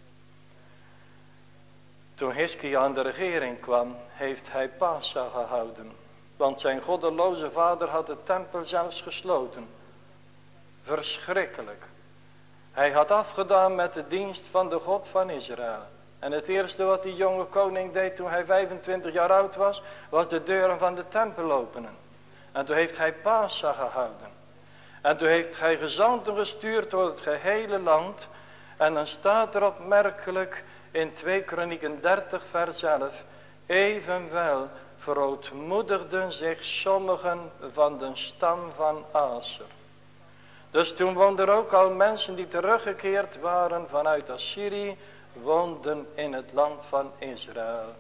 Toen Hiskia aan de regering kwam, heeft hij Pasa gehouden. Want zijn goddeloze vader had de tempel zelfs gesloten. Verschrikkelijk. Hij had afgedaan met de dienst van de God van Israël. En het eerste wat die jonge koning deed toen hij 25 jaar oud was de deuren van de tempel openen. En toen heeft hij Pasa gehouden. En toen heeft hij gezanten gestuurd door het gehele land. En dan staat er opmerkelijk in 2 Kronieken 30 vers 11. Evenwel verootmoedigden zich sommigen van de stam van Aser. Dus toen woonden er ook al mensen die teruggekeerd waren vanuit Assyrië, woonden in het land van Israël.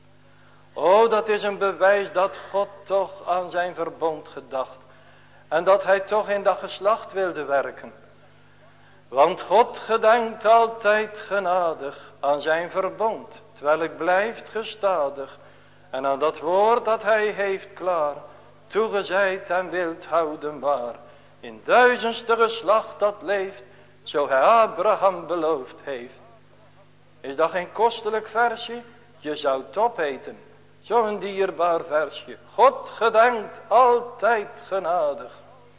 O, dat is een bewijs dat God toch aan zijn verbond gedacht. En dat hij toch in dat geslacht wilde werken. Want God gedenkt altijd genadig aan zijn verbond, terwijl het blijft gestadig. En aan dat woord dat hij heeft klaar, toegezeid en wilt houden waar. In 1000ste geslacht dat leeft, zo hij Abraham beloofd heeft. Is dat geen kostelijk versje? Je zou het opeten. Zo'n dierbaar versje. God gedenkt altijd genadig.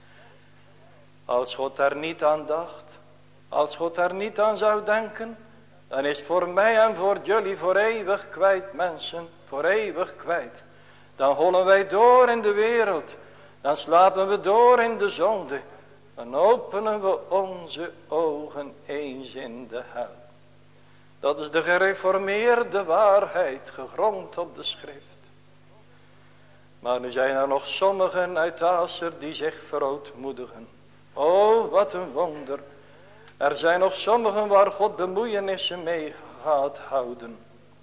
Als God er niet aan dacht, als God er niet aan zou denken, dan is voor mij en voor jullie voor eeuwig kwijt, mensen, voor eeuwig kwijt. Dan hollen wij door in de wereld, dan slapen we door in de zonde, dan openen we onze ogen eens in de hel. Dat is de gereformeerde waarheid, gegrond op de schrift. Maar nu zijn er nog sommigen uit Aser die zich verootmoedigen. O, wat een wonder. Er zijn nog sommigen waar God bemoeienissen mee gaat houden.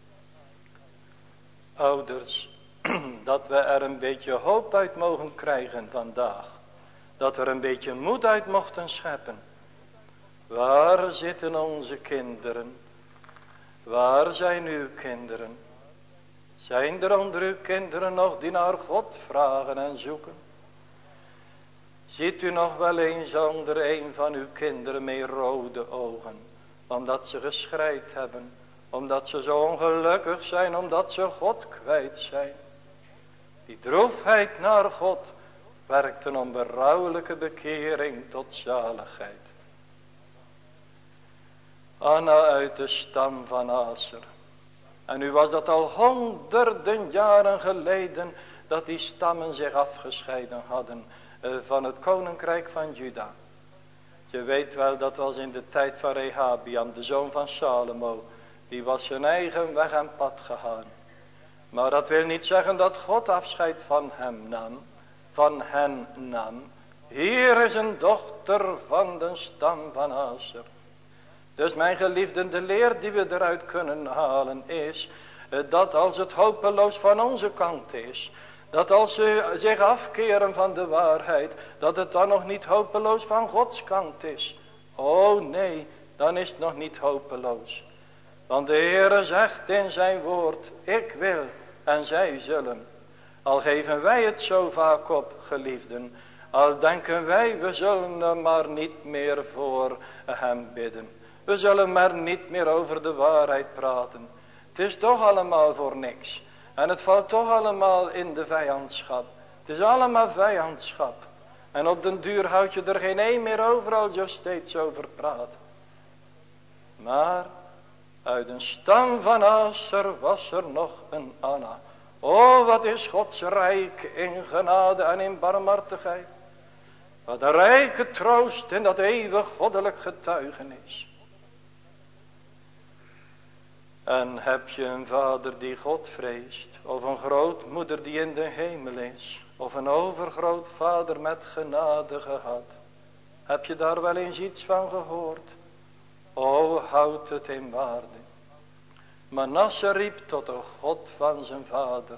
Ouders, dat we er een beetje hoop uit mogen krijgen vandaag. Dat er een beetje moed uit mochten scheppen. Waar zitten onze kinderen? Waar zijn uw kinderen? Zijn er onder uw kinderen nog die naar God vragen en zoeken? Ziet u nog wel eens onder een van uw kinderen met rode ogen, omdat ze geschreid hebben, omdat ze zo ongelukkig zijn, omdat ze God kwijt zijn? Die droefheid naar God werkt een onberouwelijke bekering tot zaligheid. Anna uit de stam van Aser. En nu was dat al honderden jaren geleden dat die stammen zich afgescheiden hadden van het koninkrijk van Juda. Je weet wel, dat was in de tijd van Rehabiam, de zoon van Salomo. Die was zijn eigen weg en pad gegaan. Maar dat wil niet zeggen dat God afscheid van hem nam, van hen nam. Hier is een dochter van de stam van Aser. Dus mijn geliefden, de leer die we eruit kunnen halen is dat als het hopeloos van onze kant is, dat als ze zich afkeren van de waarheid, dat het dan nog niet hopeloos van Gods kant is. Oh nee, dan is het nog niet hopeloos. Want de Heere zegt in zijn woord, ik wil en zij zullen. Al geven wij het zo vaak op, geliefden, al denken wij, we zullen er maar niet meer voor hem bidden. We zullen maar niet meer over de waarheid praten. Het is toch allemaal voor niks. En het valt toch allemaal in de vijandschap. Het is allemaal vijandschap. En op den duur houd je er geen een meer over als je steeds over praat. Maar Uit een stam van Aser was er nog een Anna. O, wat is Gods rijk in genade en in barmhartigheid. Wat een rijke troost in dat eeuwig goddelijk getuigenis. En heb je een vader die God vreest, of een grootmoeder die in de hemel is, of een overgrootvader met genade gehad. Heb je daar wel eens iets van gehoord? O, houd het in waarde. Manasse riep tot de God van zijn vader.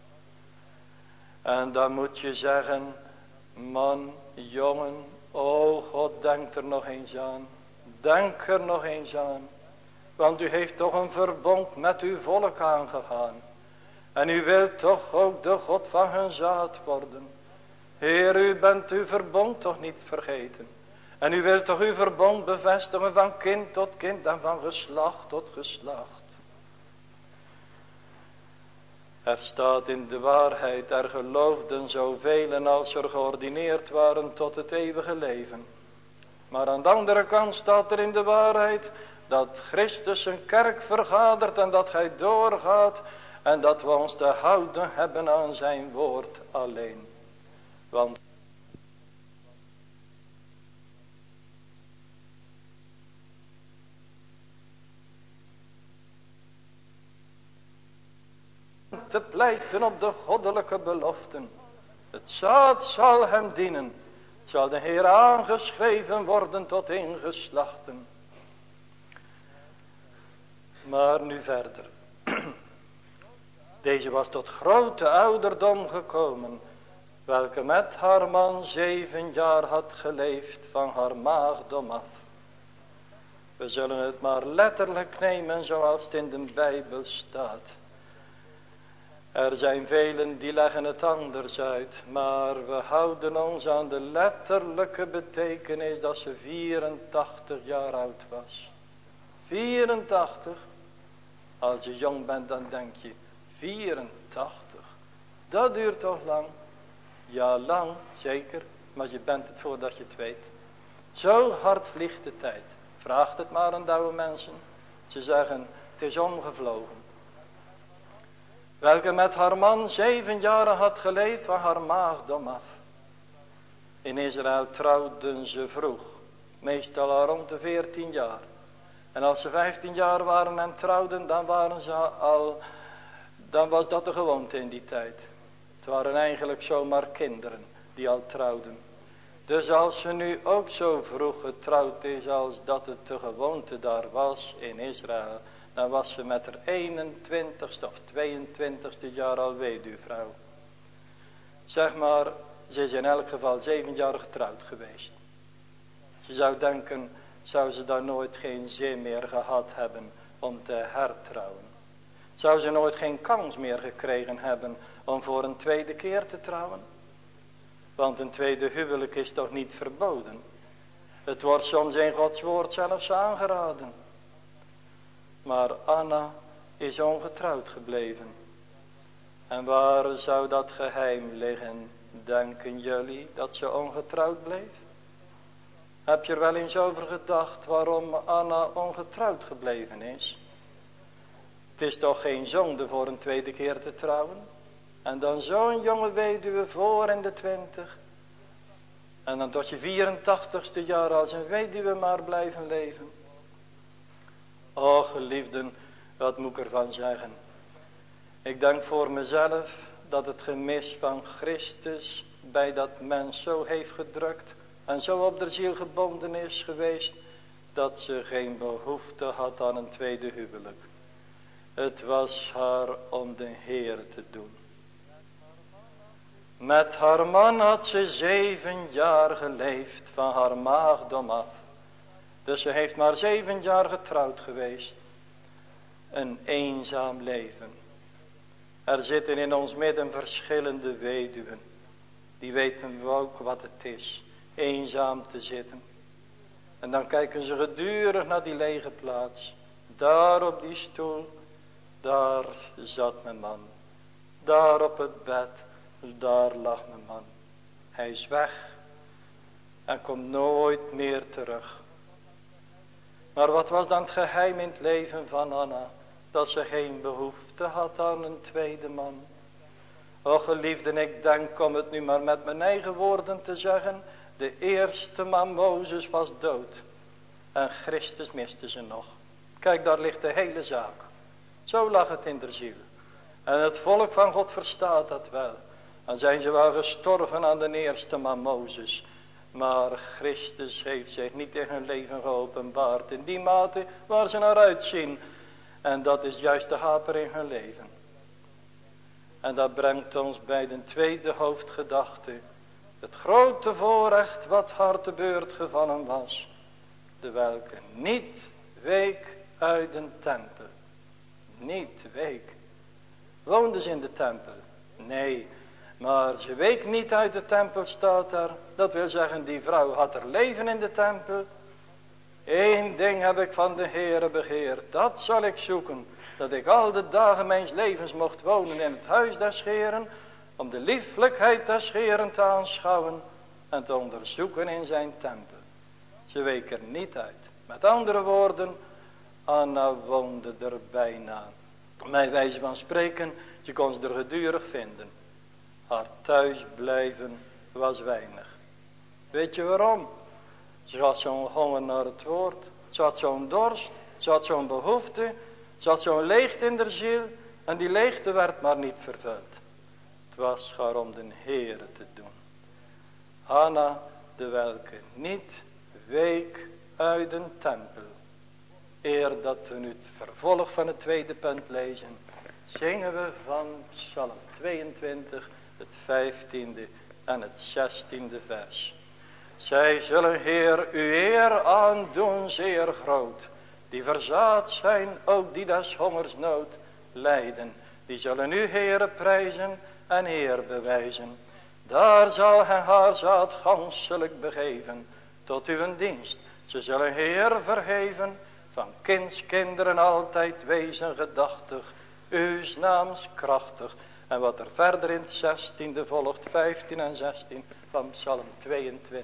En dan moet je zeggen, man, jongen, o God, denk er nog eens aan. Denk er nog eens aan. Want u heeft toch een verbond met uw volk aangegaan. En u wilt toch ook de God van hun zaad worden. Heer, u bent uw verbond toch niet vergeten. En u wilt toch uw verbond bevestigen van kind tot kind en van geslacht tot geslacht. Er staat in de waarheid, er geloofden zoveel als er geordineerd waren tot het eeuwige leven. Maar aan de andere kant staat er in de waarheid dat Christus zijn kerk vergadert en dat hij doorgaat en dat we ons te houden hebben aan zijn woord alleen. Want te pleiten op de goddelijke beloften. Het zaad zal hem dienen. Het zal de Heer aangeschreven worden tot in geslachten. Maar nu verder. Deze was tot grote ouderdom gekomen, welke met haar man 7 jaar had geleefd van haar maagdom af. We zullen het maar letterlijk nemen zoals het in de Bijbel staat. Er zijn velen die leggen het anders uit, maar we houden ons aan de letterlijke betekenis dat ze 84 jaar oud was. 84. Als je jong bent dan denk je, 84. Dat duurt toch lang? Ja, lang, zeker, maar je bent het voordat je het weet. Zo hard vliegt de tijd. Vraag het maar aan de oude mensen. Ze zeggen, het is omgevlogen. Welke met haar man 7 jaren had geleefd van haar maagdom af. In Israël trouwden ze vroeg, meestal al rond de 14 jaar. En als ze 15 jaar waren en trouwden, dan was dat de gewoonte in die tijd. Het waren eigenlijk zomaar kinderen die al trouwden. Dus als ze nu ook zo vroeg getrouwd is als dat het de gewoonte daar was in Israël, dan was ze met haar 21ste of 22ste jaar al weduwvrouw. Zeg maar, ze is in elk geval 7 jaar getrouwd geweest. Je zou denken, zou ze daar nooit geen zin meer gehad hebben om te hertrouwen. Zou ze nooit geen kans meer gekregen hebben om voor een tweede keer te trouwen? Want een tweede huwelijk is toch niet verboden. Het wordt soms in Gods woord zelfs aangeraden. Maar Anna is ongetrouwd gebleven. En waar zou dat geheim liggen? Denken jullie dat ze ongetrouwd bleef? Heb je er wel eens over gedacht waarom Anna ongetrouwd gebleven is? Het is toch geen zonde voor een tweede keer te trouwen? En dan zo'n jonge weduwe voor in de 20. En dan tot je 84ste jaar als een weduwe maar blijven leven. O geliefden, wat moet ik ervan zeggen? Ik denk voor mezelf dat het gemis van Christus bij dat mens zo heeft gedrukt en zo op de ziel gebonden is geweest, dat ze geen behoefte had aan een tweede huwelijk. Het was haar om de Heer te doen. Met haar man had ze 7 jaar geleefd van haar maagdom af. Dus ze heeft maar 7 jaar getrouwd geweest. Een eenzaam leven. Er zitten in ons midden verschillende weduwen. Die weten we ook wat het is. Eenzaam te zitten. En dan kijken ze gedurig naar die lege plaats. Daar op die stoel. Daar zat mijn man. Daar op het bed. Daar lag mijn man. Hij is weg. En komt nooit meer terug. Maar wat was dan het geheim in het leven van Anna? Dat ze geen behoefte had aan een tweede man. O geliefden, ik denk om het nu maar met mijn eigen woorden te zeggen. De eerste man Mozes was dood. En Christus miste ze nog. Kijk, daar ligt de hele zaak. Zo lag het in de ziel. En het volk van God verstaat dat wel. Dan zijn ze wel gestorven aan de eerste man Mozes. Maar Christus heeft zich niet in hun leven geopenbaard. In die mate waar ze naar uitzien. En dat is juist de haper in hun leven. En dat brengt ons bij de tweede hoofdgedachte. Het grote voorrecht wat haar te beurt gevallen was. De welke niet week uit de tempel. Niet week. Woonde ze in de tempel? Nee. Maar ze week niet uit de tempel, staat daar. Dat wil zeggen, die vrouw had er leven in de tempel. Eén ding heb ik van de Heere begeerd. Dat zal ik zoeken. Dat ik al de dagen mijns levens mocht wonen in het huis des Heeren. Om de lieflijkheid des Heeren te aanschouwen. En te onderzoeken in zijn tempel. Ze week er niet uit. Met andere woorden, Anna woonde er bijna. Bij wijze van spreken, je kon ze er gedurig vinden. Haar thuisblijven was weinig. Weet je waarom? Ze had zo'n honger naar het woord. Ze had zo'n dorst. Ze had zo'n behoefte. Ze had zo'n leegte in de ziel. En die leegte werd maar niet vervuld. Het was haar om de Heere te doen. Hanna, de welke niet week uit een tempel. Eer dat we nu het vervolg van het tweede punt lezen. Zingen we van Psalm 22, het 15e en het 16e vers. Zij zullen Heer uw eer aandoen zeer groot. Die verzaad zijn, ook die des hongers nood lijden. Die zullen u Heere prijzen en eer bewijzen. Daar zal hij haar zaad ganselijk begeven. Tot uw dienst. Ze zullen Heer verheven. Van kindskinderen altijd wezen gedachtig. Uws naams krachtig. En wat er verder in het 16e volgt, 15 en 16 van Psalm 22.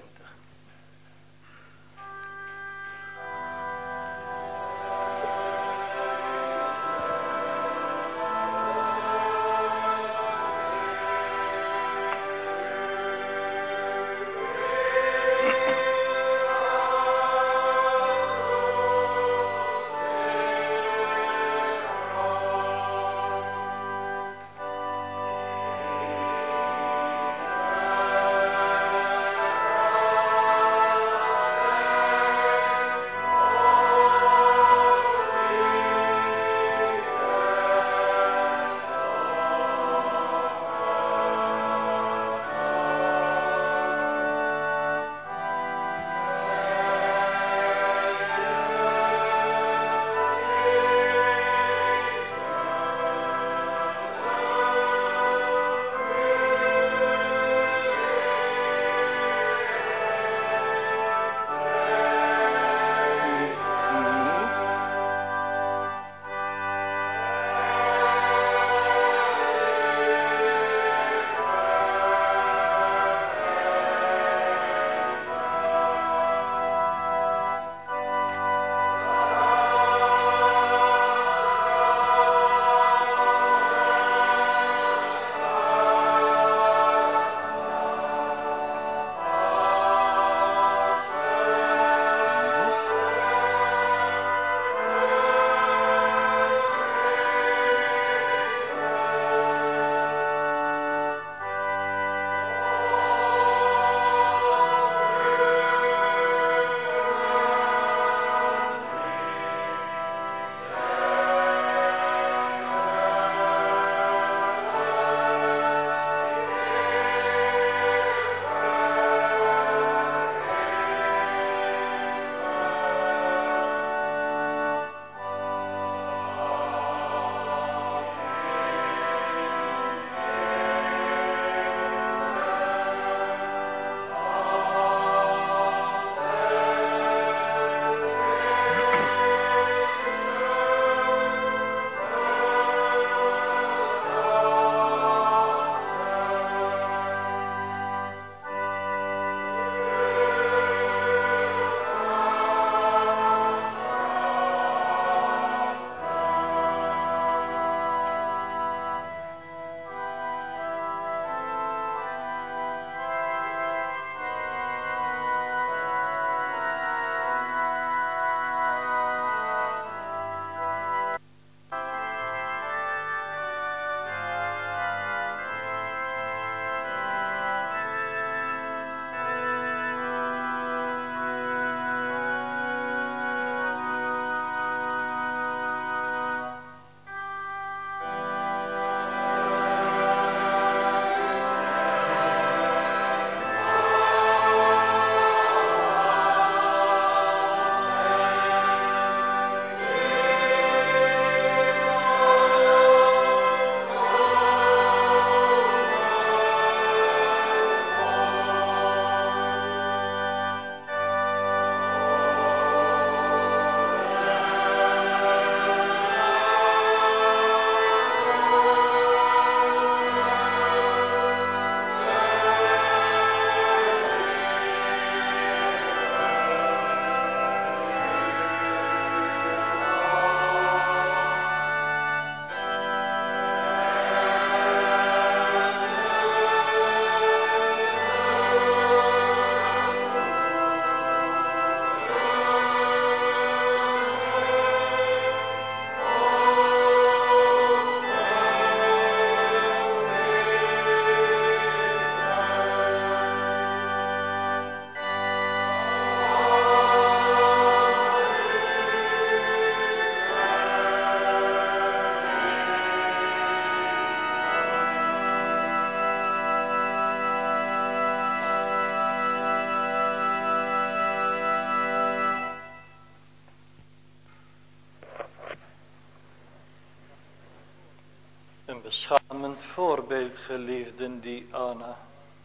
Beschamend voorbeeld, geliefden, die Anna.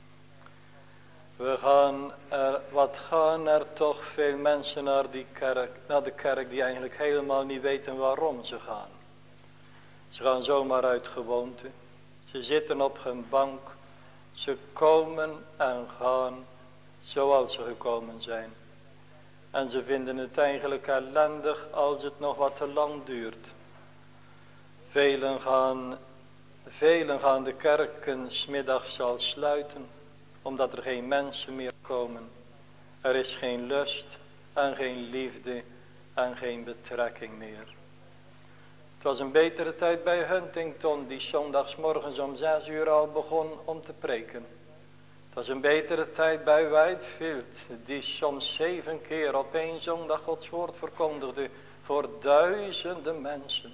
Wat gaan er toch veel mensen naar de kerk die eigenlijk helemaal niet weten waarom ze gaan. Ze gaan zomaar uit gewoonte. Ze zitten op hun bank. Ze komen en gaan zoals ze gekomen zijn. En ze vinden het eigenlijk ellendig als het nog wat te lang duurt. Velen gaan de kerken 's middags al sluiten, omdat er geen mensen meer komen. Er is geen lust en geen liefde en geen betrekking meer. Het was een betere tijd bij Huntington, die zondagsmorgens om 6 uur al begon om te preken. Het was een betere tijd bij Whitefield, die soms 7 keer op 1 zondag Gods woord verkondigde voor duizenden mensen.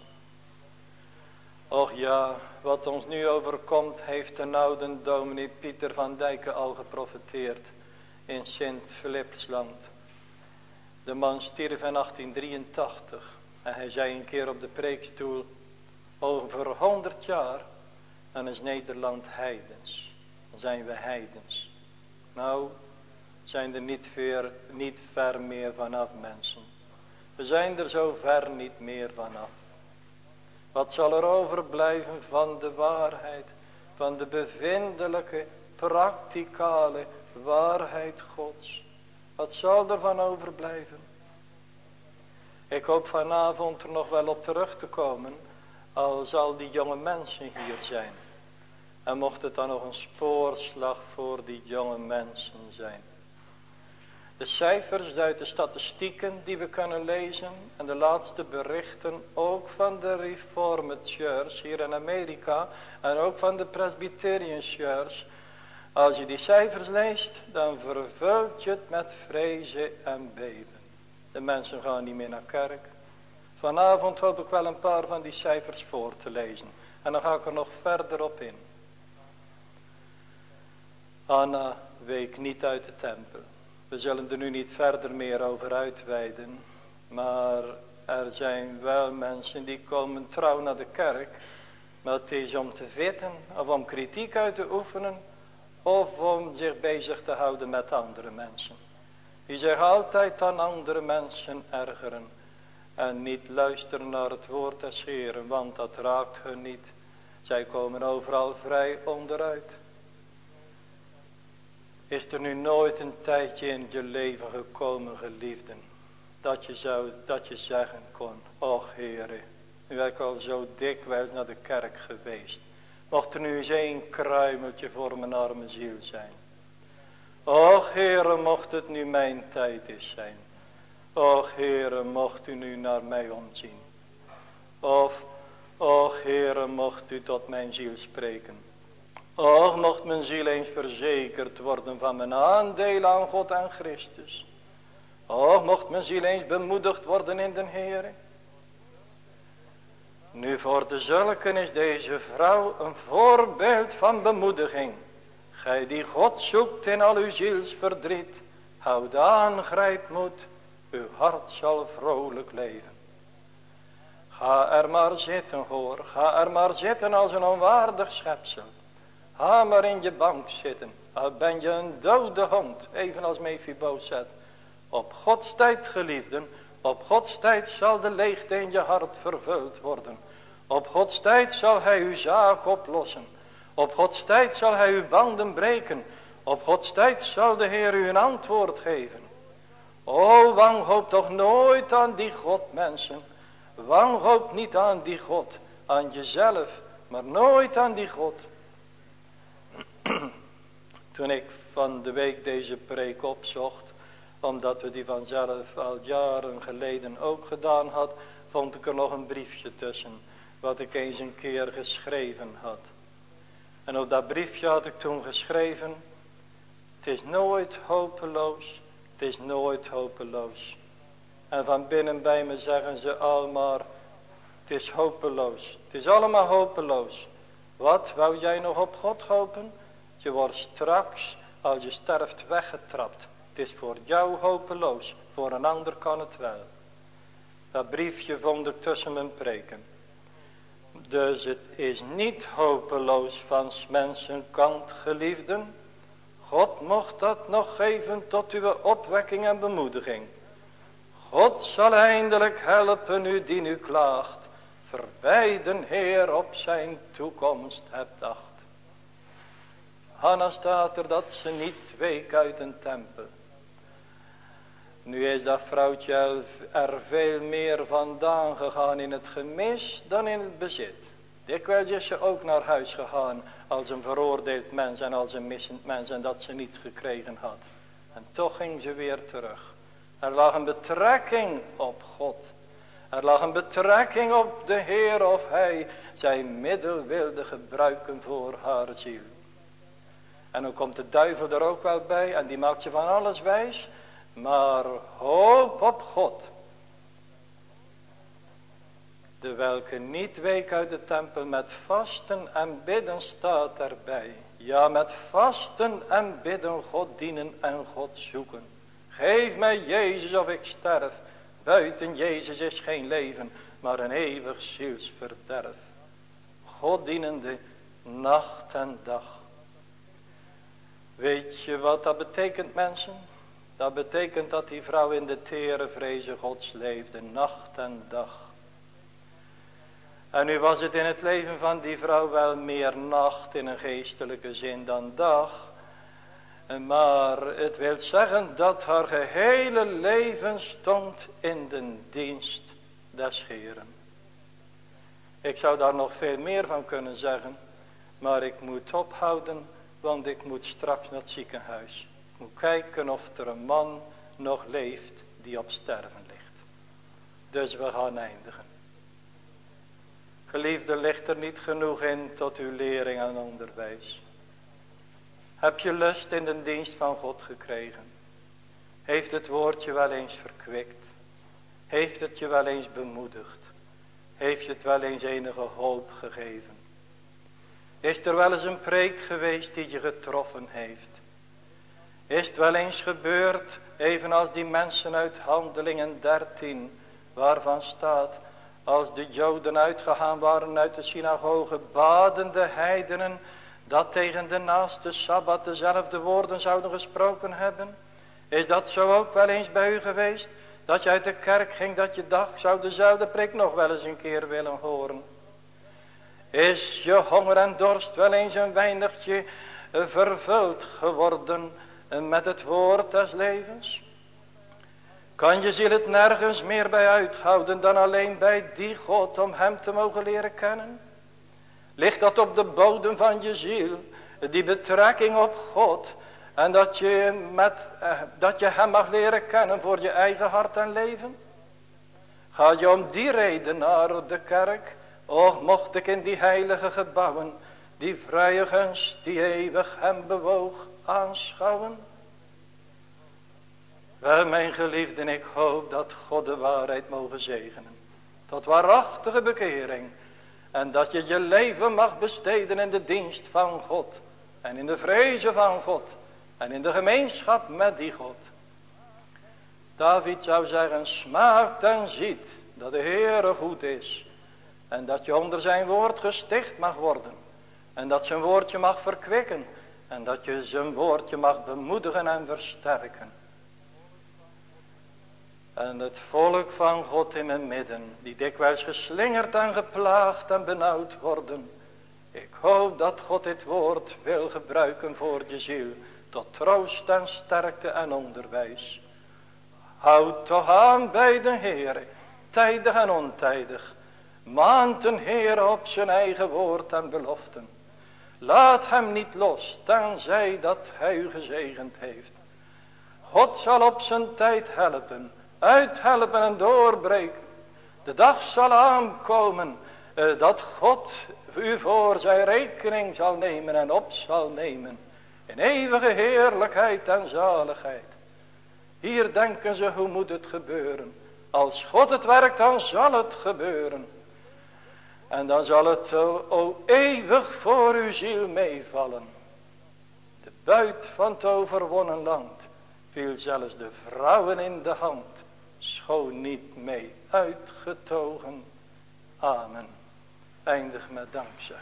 Och ja, wat ons nu overkomt, heeft de oude dominee Pieter van Dijken al geprofeteerd in Sint-Philipsland. De man stierf in 1883 en hij zei een keer op de preekstoel: over 100 jaar dan is Nederland heidens. Dan zijn we heidens. Nou, zijn er niet ver meer vanaf, mensen. We zijn er zo ver niet meer vanaf. Wat zal er overblijven van de waarheid, van de bevindelijke, praktikale waarheid Gods? Wat zal er van overblijven? Ik hoop vanavond er nog wel op terug te komen, al zal die jonge mensen hier zijn. En mocht het dan nog een spoorslag voor die jonge mensen zijn. De cijfers uit de statistieken die we kunnen lezen en de laatste berichten ook van de Reformed Church hier in Amerika en ook van de Presbyterian Church. Als je die cijfers leest, dan vervult je het met vrezen en beven. De mensen gaan niet meer naar kerk. Vanavond hoop ik wel een paar van die cijfers voor te lezen. En dan ga ik er nog verder op in. Anna week niet uit de tempel. We zullen er nu niet verder meer over uitweiden. Maar er zijn wel mensen die komen trouw naar de kerk. Maar het is om te vitten of om kritiek uit te oefenen. Of om zich bezig te houden met andere mensen. Die zich altijd aan andere mensen ergeren. En niet luisteren naar het woord des Heeren. Want dat raakt hun niet. Zij komen overal vrij onderuit. Is er nu nooit een tijdje in je leven gekomen, geliefden, dat je zeggen kon: och Heere, nu ben ik al zo dikwijls naar de kerk geweest. Mocht er nu eens 1 kruimeltje voor mijn arme ziel zijn. Och Heere, mocht het nu mijn tijd eens zijn. Och Heere, mocht u nu naar mij omzien. Of, och Heere, mocht u tot mijn ziel spreken. Och, mocht mijn ziel eens verzekerd worden van mijn aandeel aan God en Christus. Och, mocht mijn ziel eens bemoedigd worden in de Heere. Nu voor de zulken is deze vrouw een voorbeeld van bemoediging. Gij die God zoekt in al uw zielsverdriet, houd aan, grijp moed, uw hart zal vrolijk leven. Ga er maar zitten, hoor, ga er maar zitten als een onwaardig schepsel. Ga maar in je bank zitten, al ben je een dode hond, evenals Mephibozet. Op Gods tijd, geliefden, op Gods tijd zal de leegte in je hart vervuld worden. Op Gods tijd zal hij uw zaak oplossen. Op Gods tijd zal hij uw banden breken. Op Gods tijd zal de Heer u een antwoord geven. O, wanhoop toch nooit aan die God, mensen. Wanhoop niet aan die God, aan jezelf, maar nooit aan die God. Toen ik van de week deze preek opzocht, omdat we die vanzelf al jaren geleden ook gedaan had, vond ik er nog een briefje tussen, wat ik eens een keer geschreven had. En op dat briefje had ik toen geschreven: het is nooit hopeloos, het is nooit hopeloos. En van binnen bij me zeggen ze allemaal: het is hopeloos, het is allemaal hopeloos. Wat, wou jij nog op God hopen? Je wordt straks, als je sterft, weggetrapt. Het is voor jou hopeloos, voor een ander kan het wel. Dat briefje vond ik tussen mijn preken. Dus het is niet hopeloos van 's mensen kant, geliefden. God mocht dat nog geven tot uw opwekking en bemoediging. God zal eindelijk helpen u die nu klaagt. Verwijden Heer op zijn toekomst hebt acht. Hanna staat er dat ze niet week uit een tempel. Nu is dat vrouwtje er veel meer vandaan gegaan in het gemis dan in het bezit. Dikwijls is ze ook naar huis gegaan als een veroordeeld mens en als een missend mens en dat ze niets gekregen had. En toch ging ze weer terug. Er lag een betrekking op God. Er lag een betrekking op de Heer of hij zijn middel wilde gebruiken voor haar ziel. En dan komt de duivel er ook wel bij en die maakt je van alles wijs. Maar hoop op God. De welke niet week uit de tempel met vasten en bidden staat erbij. Ja, met vasten en bidden God dienen en God zoeken. Geef mij Jezus of ik sterf. Buiten Jezus is geen leven, maar een eeuwig zielsverderf. God dienende nacht en dag. Weet je wat dat betekent, mensen? Dat betekent dat die vrouw in de tere vreze Gods leefde, nacht en dag. En nu was het in het leven van die vrouw wel meer nacht in een geestelijke zin dan dag. Maar het wil zeggen dat haar gehele leven stond in de dienst des Heeren. Ik zou daar nog veel meer van kunnen zeggen, maar ik moet ophouden, want ik moet straks naar het ziekenhuis. Ik moet kijken of er een man nog leeft die op sterven ligt. Dus we gaan eindigen. Geliefde, ligt er niet genoeg in tot uw lering en onderwijs? Heb je lust in de dienst van God gekregen? Heeft het woordje wel eens verkwikt? Heeft het je wel eens bemoedigd? Heeft je het wel eens enige hoop gegeven? Is er wel eens een preek geweest die je getroffen heeft? Is het wel eens gebeurd, evenals die mensen uit Handelingen 13, waarvan staat, als de Joden uitgegaan waren uit de synagoge, baden de heidenen dat tegen de naaste Sabbat dezelfde woorden zouden gesproken hebben? Is dat zo ook wel eens bij u geweest? Dat je uit de kerk ging, dat je dacht, zou dezelfde preek nog wel eens een keer willen horen? Is je honger en dorst wel eens een weinigje vervuld geworden met het woord des levens? Kan je ziel het nergens meer bij uithouden dan alleen bij die God om hem te mogen leren kennen? Ligt dat op de bodem van je ziel, die betrekking op God, en dat je hem mag leren kennen voor je eigen hart en leven? Ga je om die reden naar de kerk? Och, mocht ik in die heilige gebouwen, die vrije gunst, die eeuwig hem bewoog, aanschouwen? Wel, mijn geliefden, ik hoop dat God de waarheid mogen zegenen. Tot waarachtige bekering. En dat je je leven mag besteden in de dienst van God. En in de vreze van God. En in de gemeenschap met die God. David zou zeggen, smaakt en ziet dat de Heere goed is. En dat je onder zijn woord gesticht mag worden. En dat zijn woordje mag verkwikken. En dat je zijn woordje mag bemoedigen en versterken. En het volk van God in mijn midden, die dikwijls geslingerd en geplaagd en benauwd worden. Ik hoop dat God dit woord wil gebruiken voor je ziel, tot troost en sterkte en onderwijs. Houd toch aan bij de Heer, tijdig en ontijdig. Maand een Heer op zijn eigen woord en beloften. Laat hem niet los, tenzij dat hij u gezegend heeft. God zal op zijn tijd helpen. Uithelpen en doorbreken. De dag zal aankomen dat God u voor zijn rekening zal nemen en op zal nemen. In eeuwige heerlijkheid en zaligheid. Hier denken ze, hoe moet het gebeuren? Als God het werkt, dan zal het gebeuren. En dan zal het o eeuwig voor uw ziel meevallen. De buit van het overwonnen land viel zelfs de vrouwen in de hand. Schoon niet mee uitgetogen. Amen. Eindig met dankzij.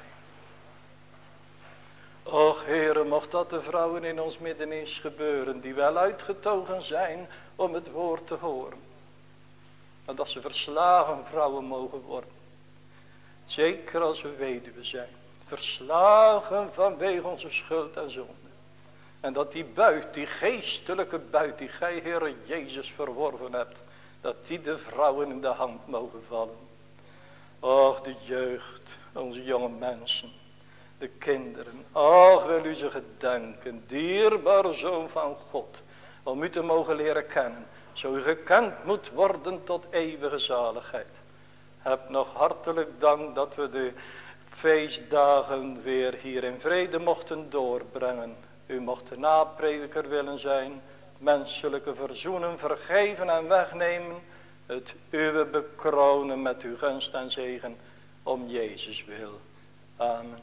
Och Heere, mocht dat de vrouwen in ons midden eens gebeuren, die wel uitgetogen zijn om het woord te horen. Maar dat ze verslagen vrouwen mogen worden. Zeker als we weduwe zijn. Verslagen vanwege onze schuld en zonde. En dat die buit, die geestelijke buit die gij Heere Jezus verworven hebt, dat die de vrouwen in de hand mogen vallen. Och, de jeugd, onze jonge mensen, de kinderen. Och, wil u ze gedenken, dierbare Zoon van God, om u te mogen leren kennen, zo u gekend moet worden tot eeuwige zaligheid. Heb nog hartelijk dank dat we de feestdagen weer hier in vrede mochten doorbrengen. U mocht de naprediker willen zijn, menselijke verzoenen, vergeven en wegnemen, het uwe bekronen met uw gunst en zegen, om Jezus wil. Amen.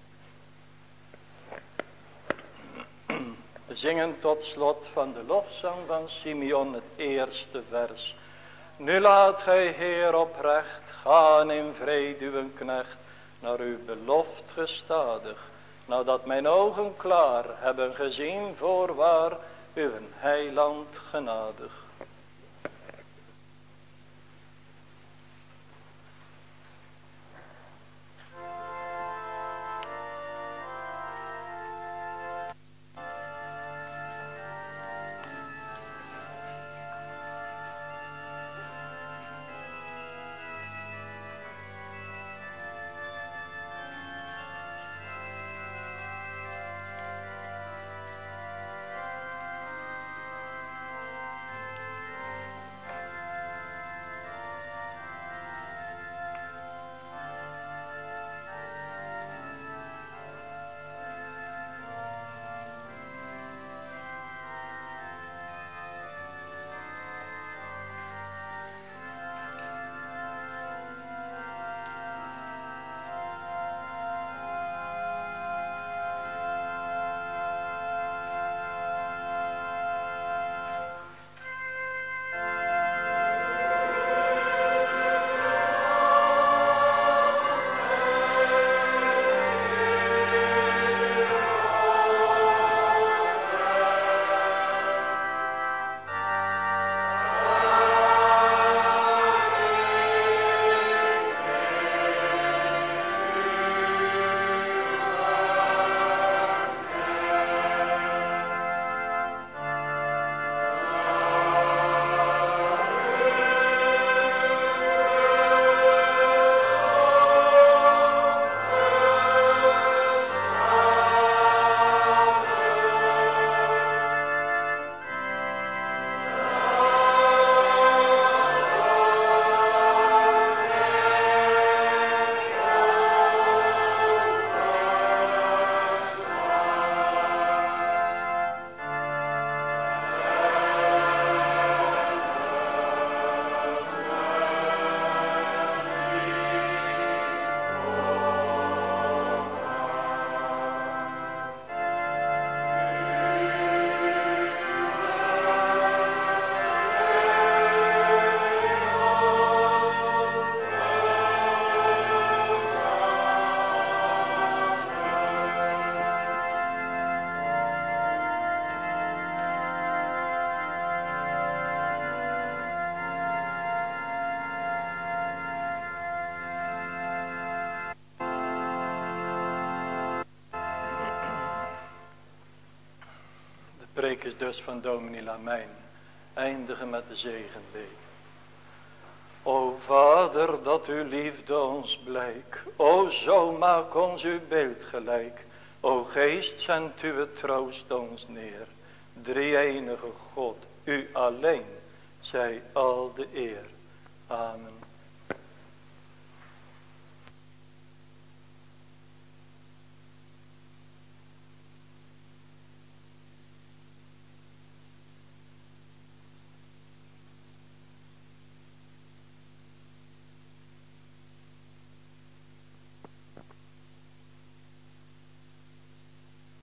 We zingen tot slot van de lofzang van Simeon het eerste vers. Nu laat gij Heer oprecht gaan in vrede uw knecht, naar uw beloft gestadig. Nou dat mijn ogen klaar hebben gezien voorwaar, uw heiland genadig. Preek is dus van dominee Lamijn. Eindigen met de zegenbeden. O Vader, dat uw liefde ons blijk. O Zoon, maak ons uw beeld gelijk. O Geest, zendt uw troost ons neer. Drie-enige God, u alleen, zij al de eer. Amen.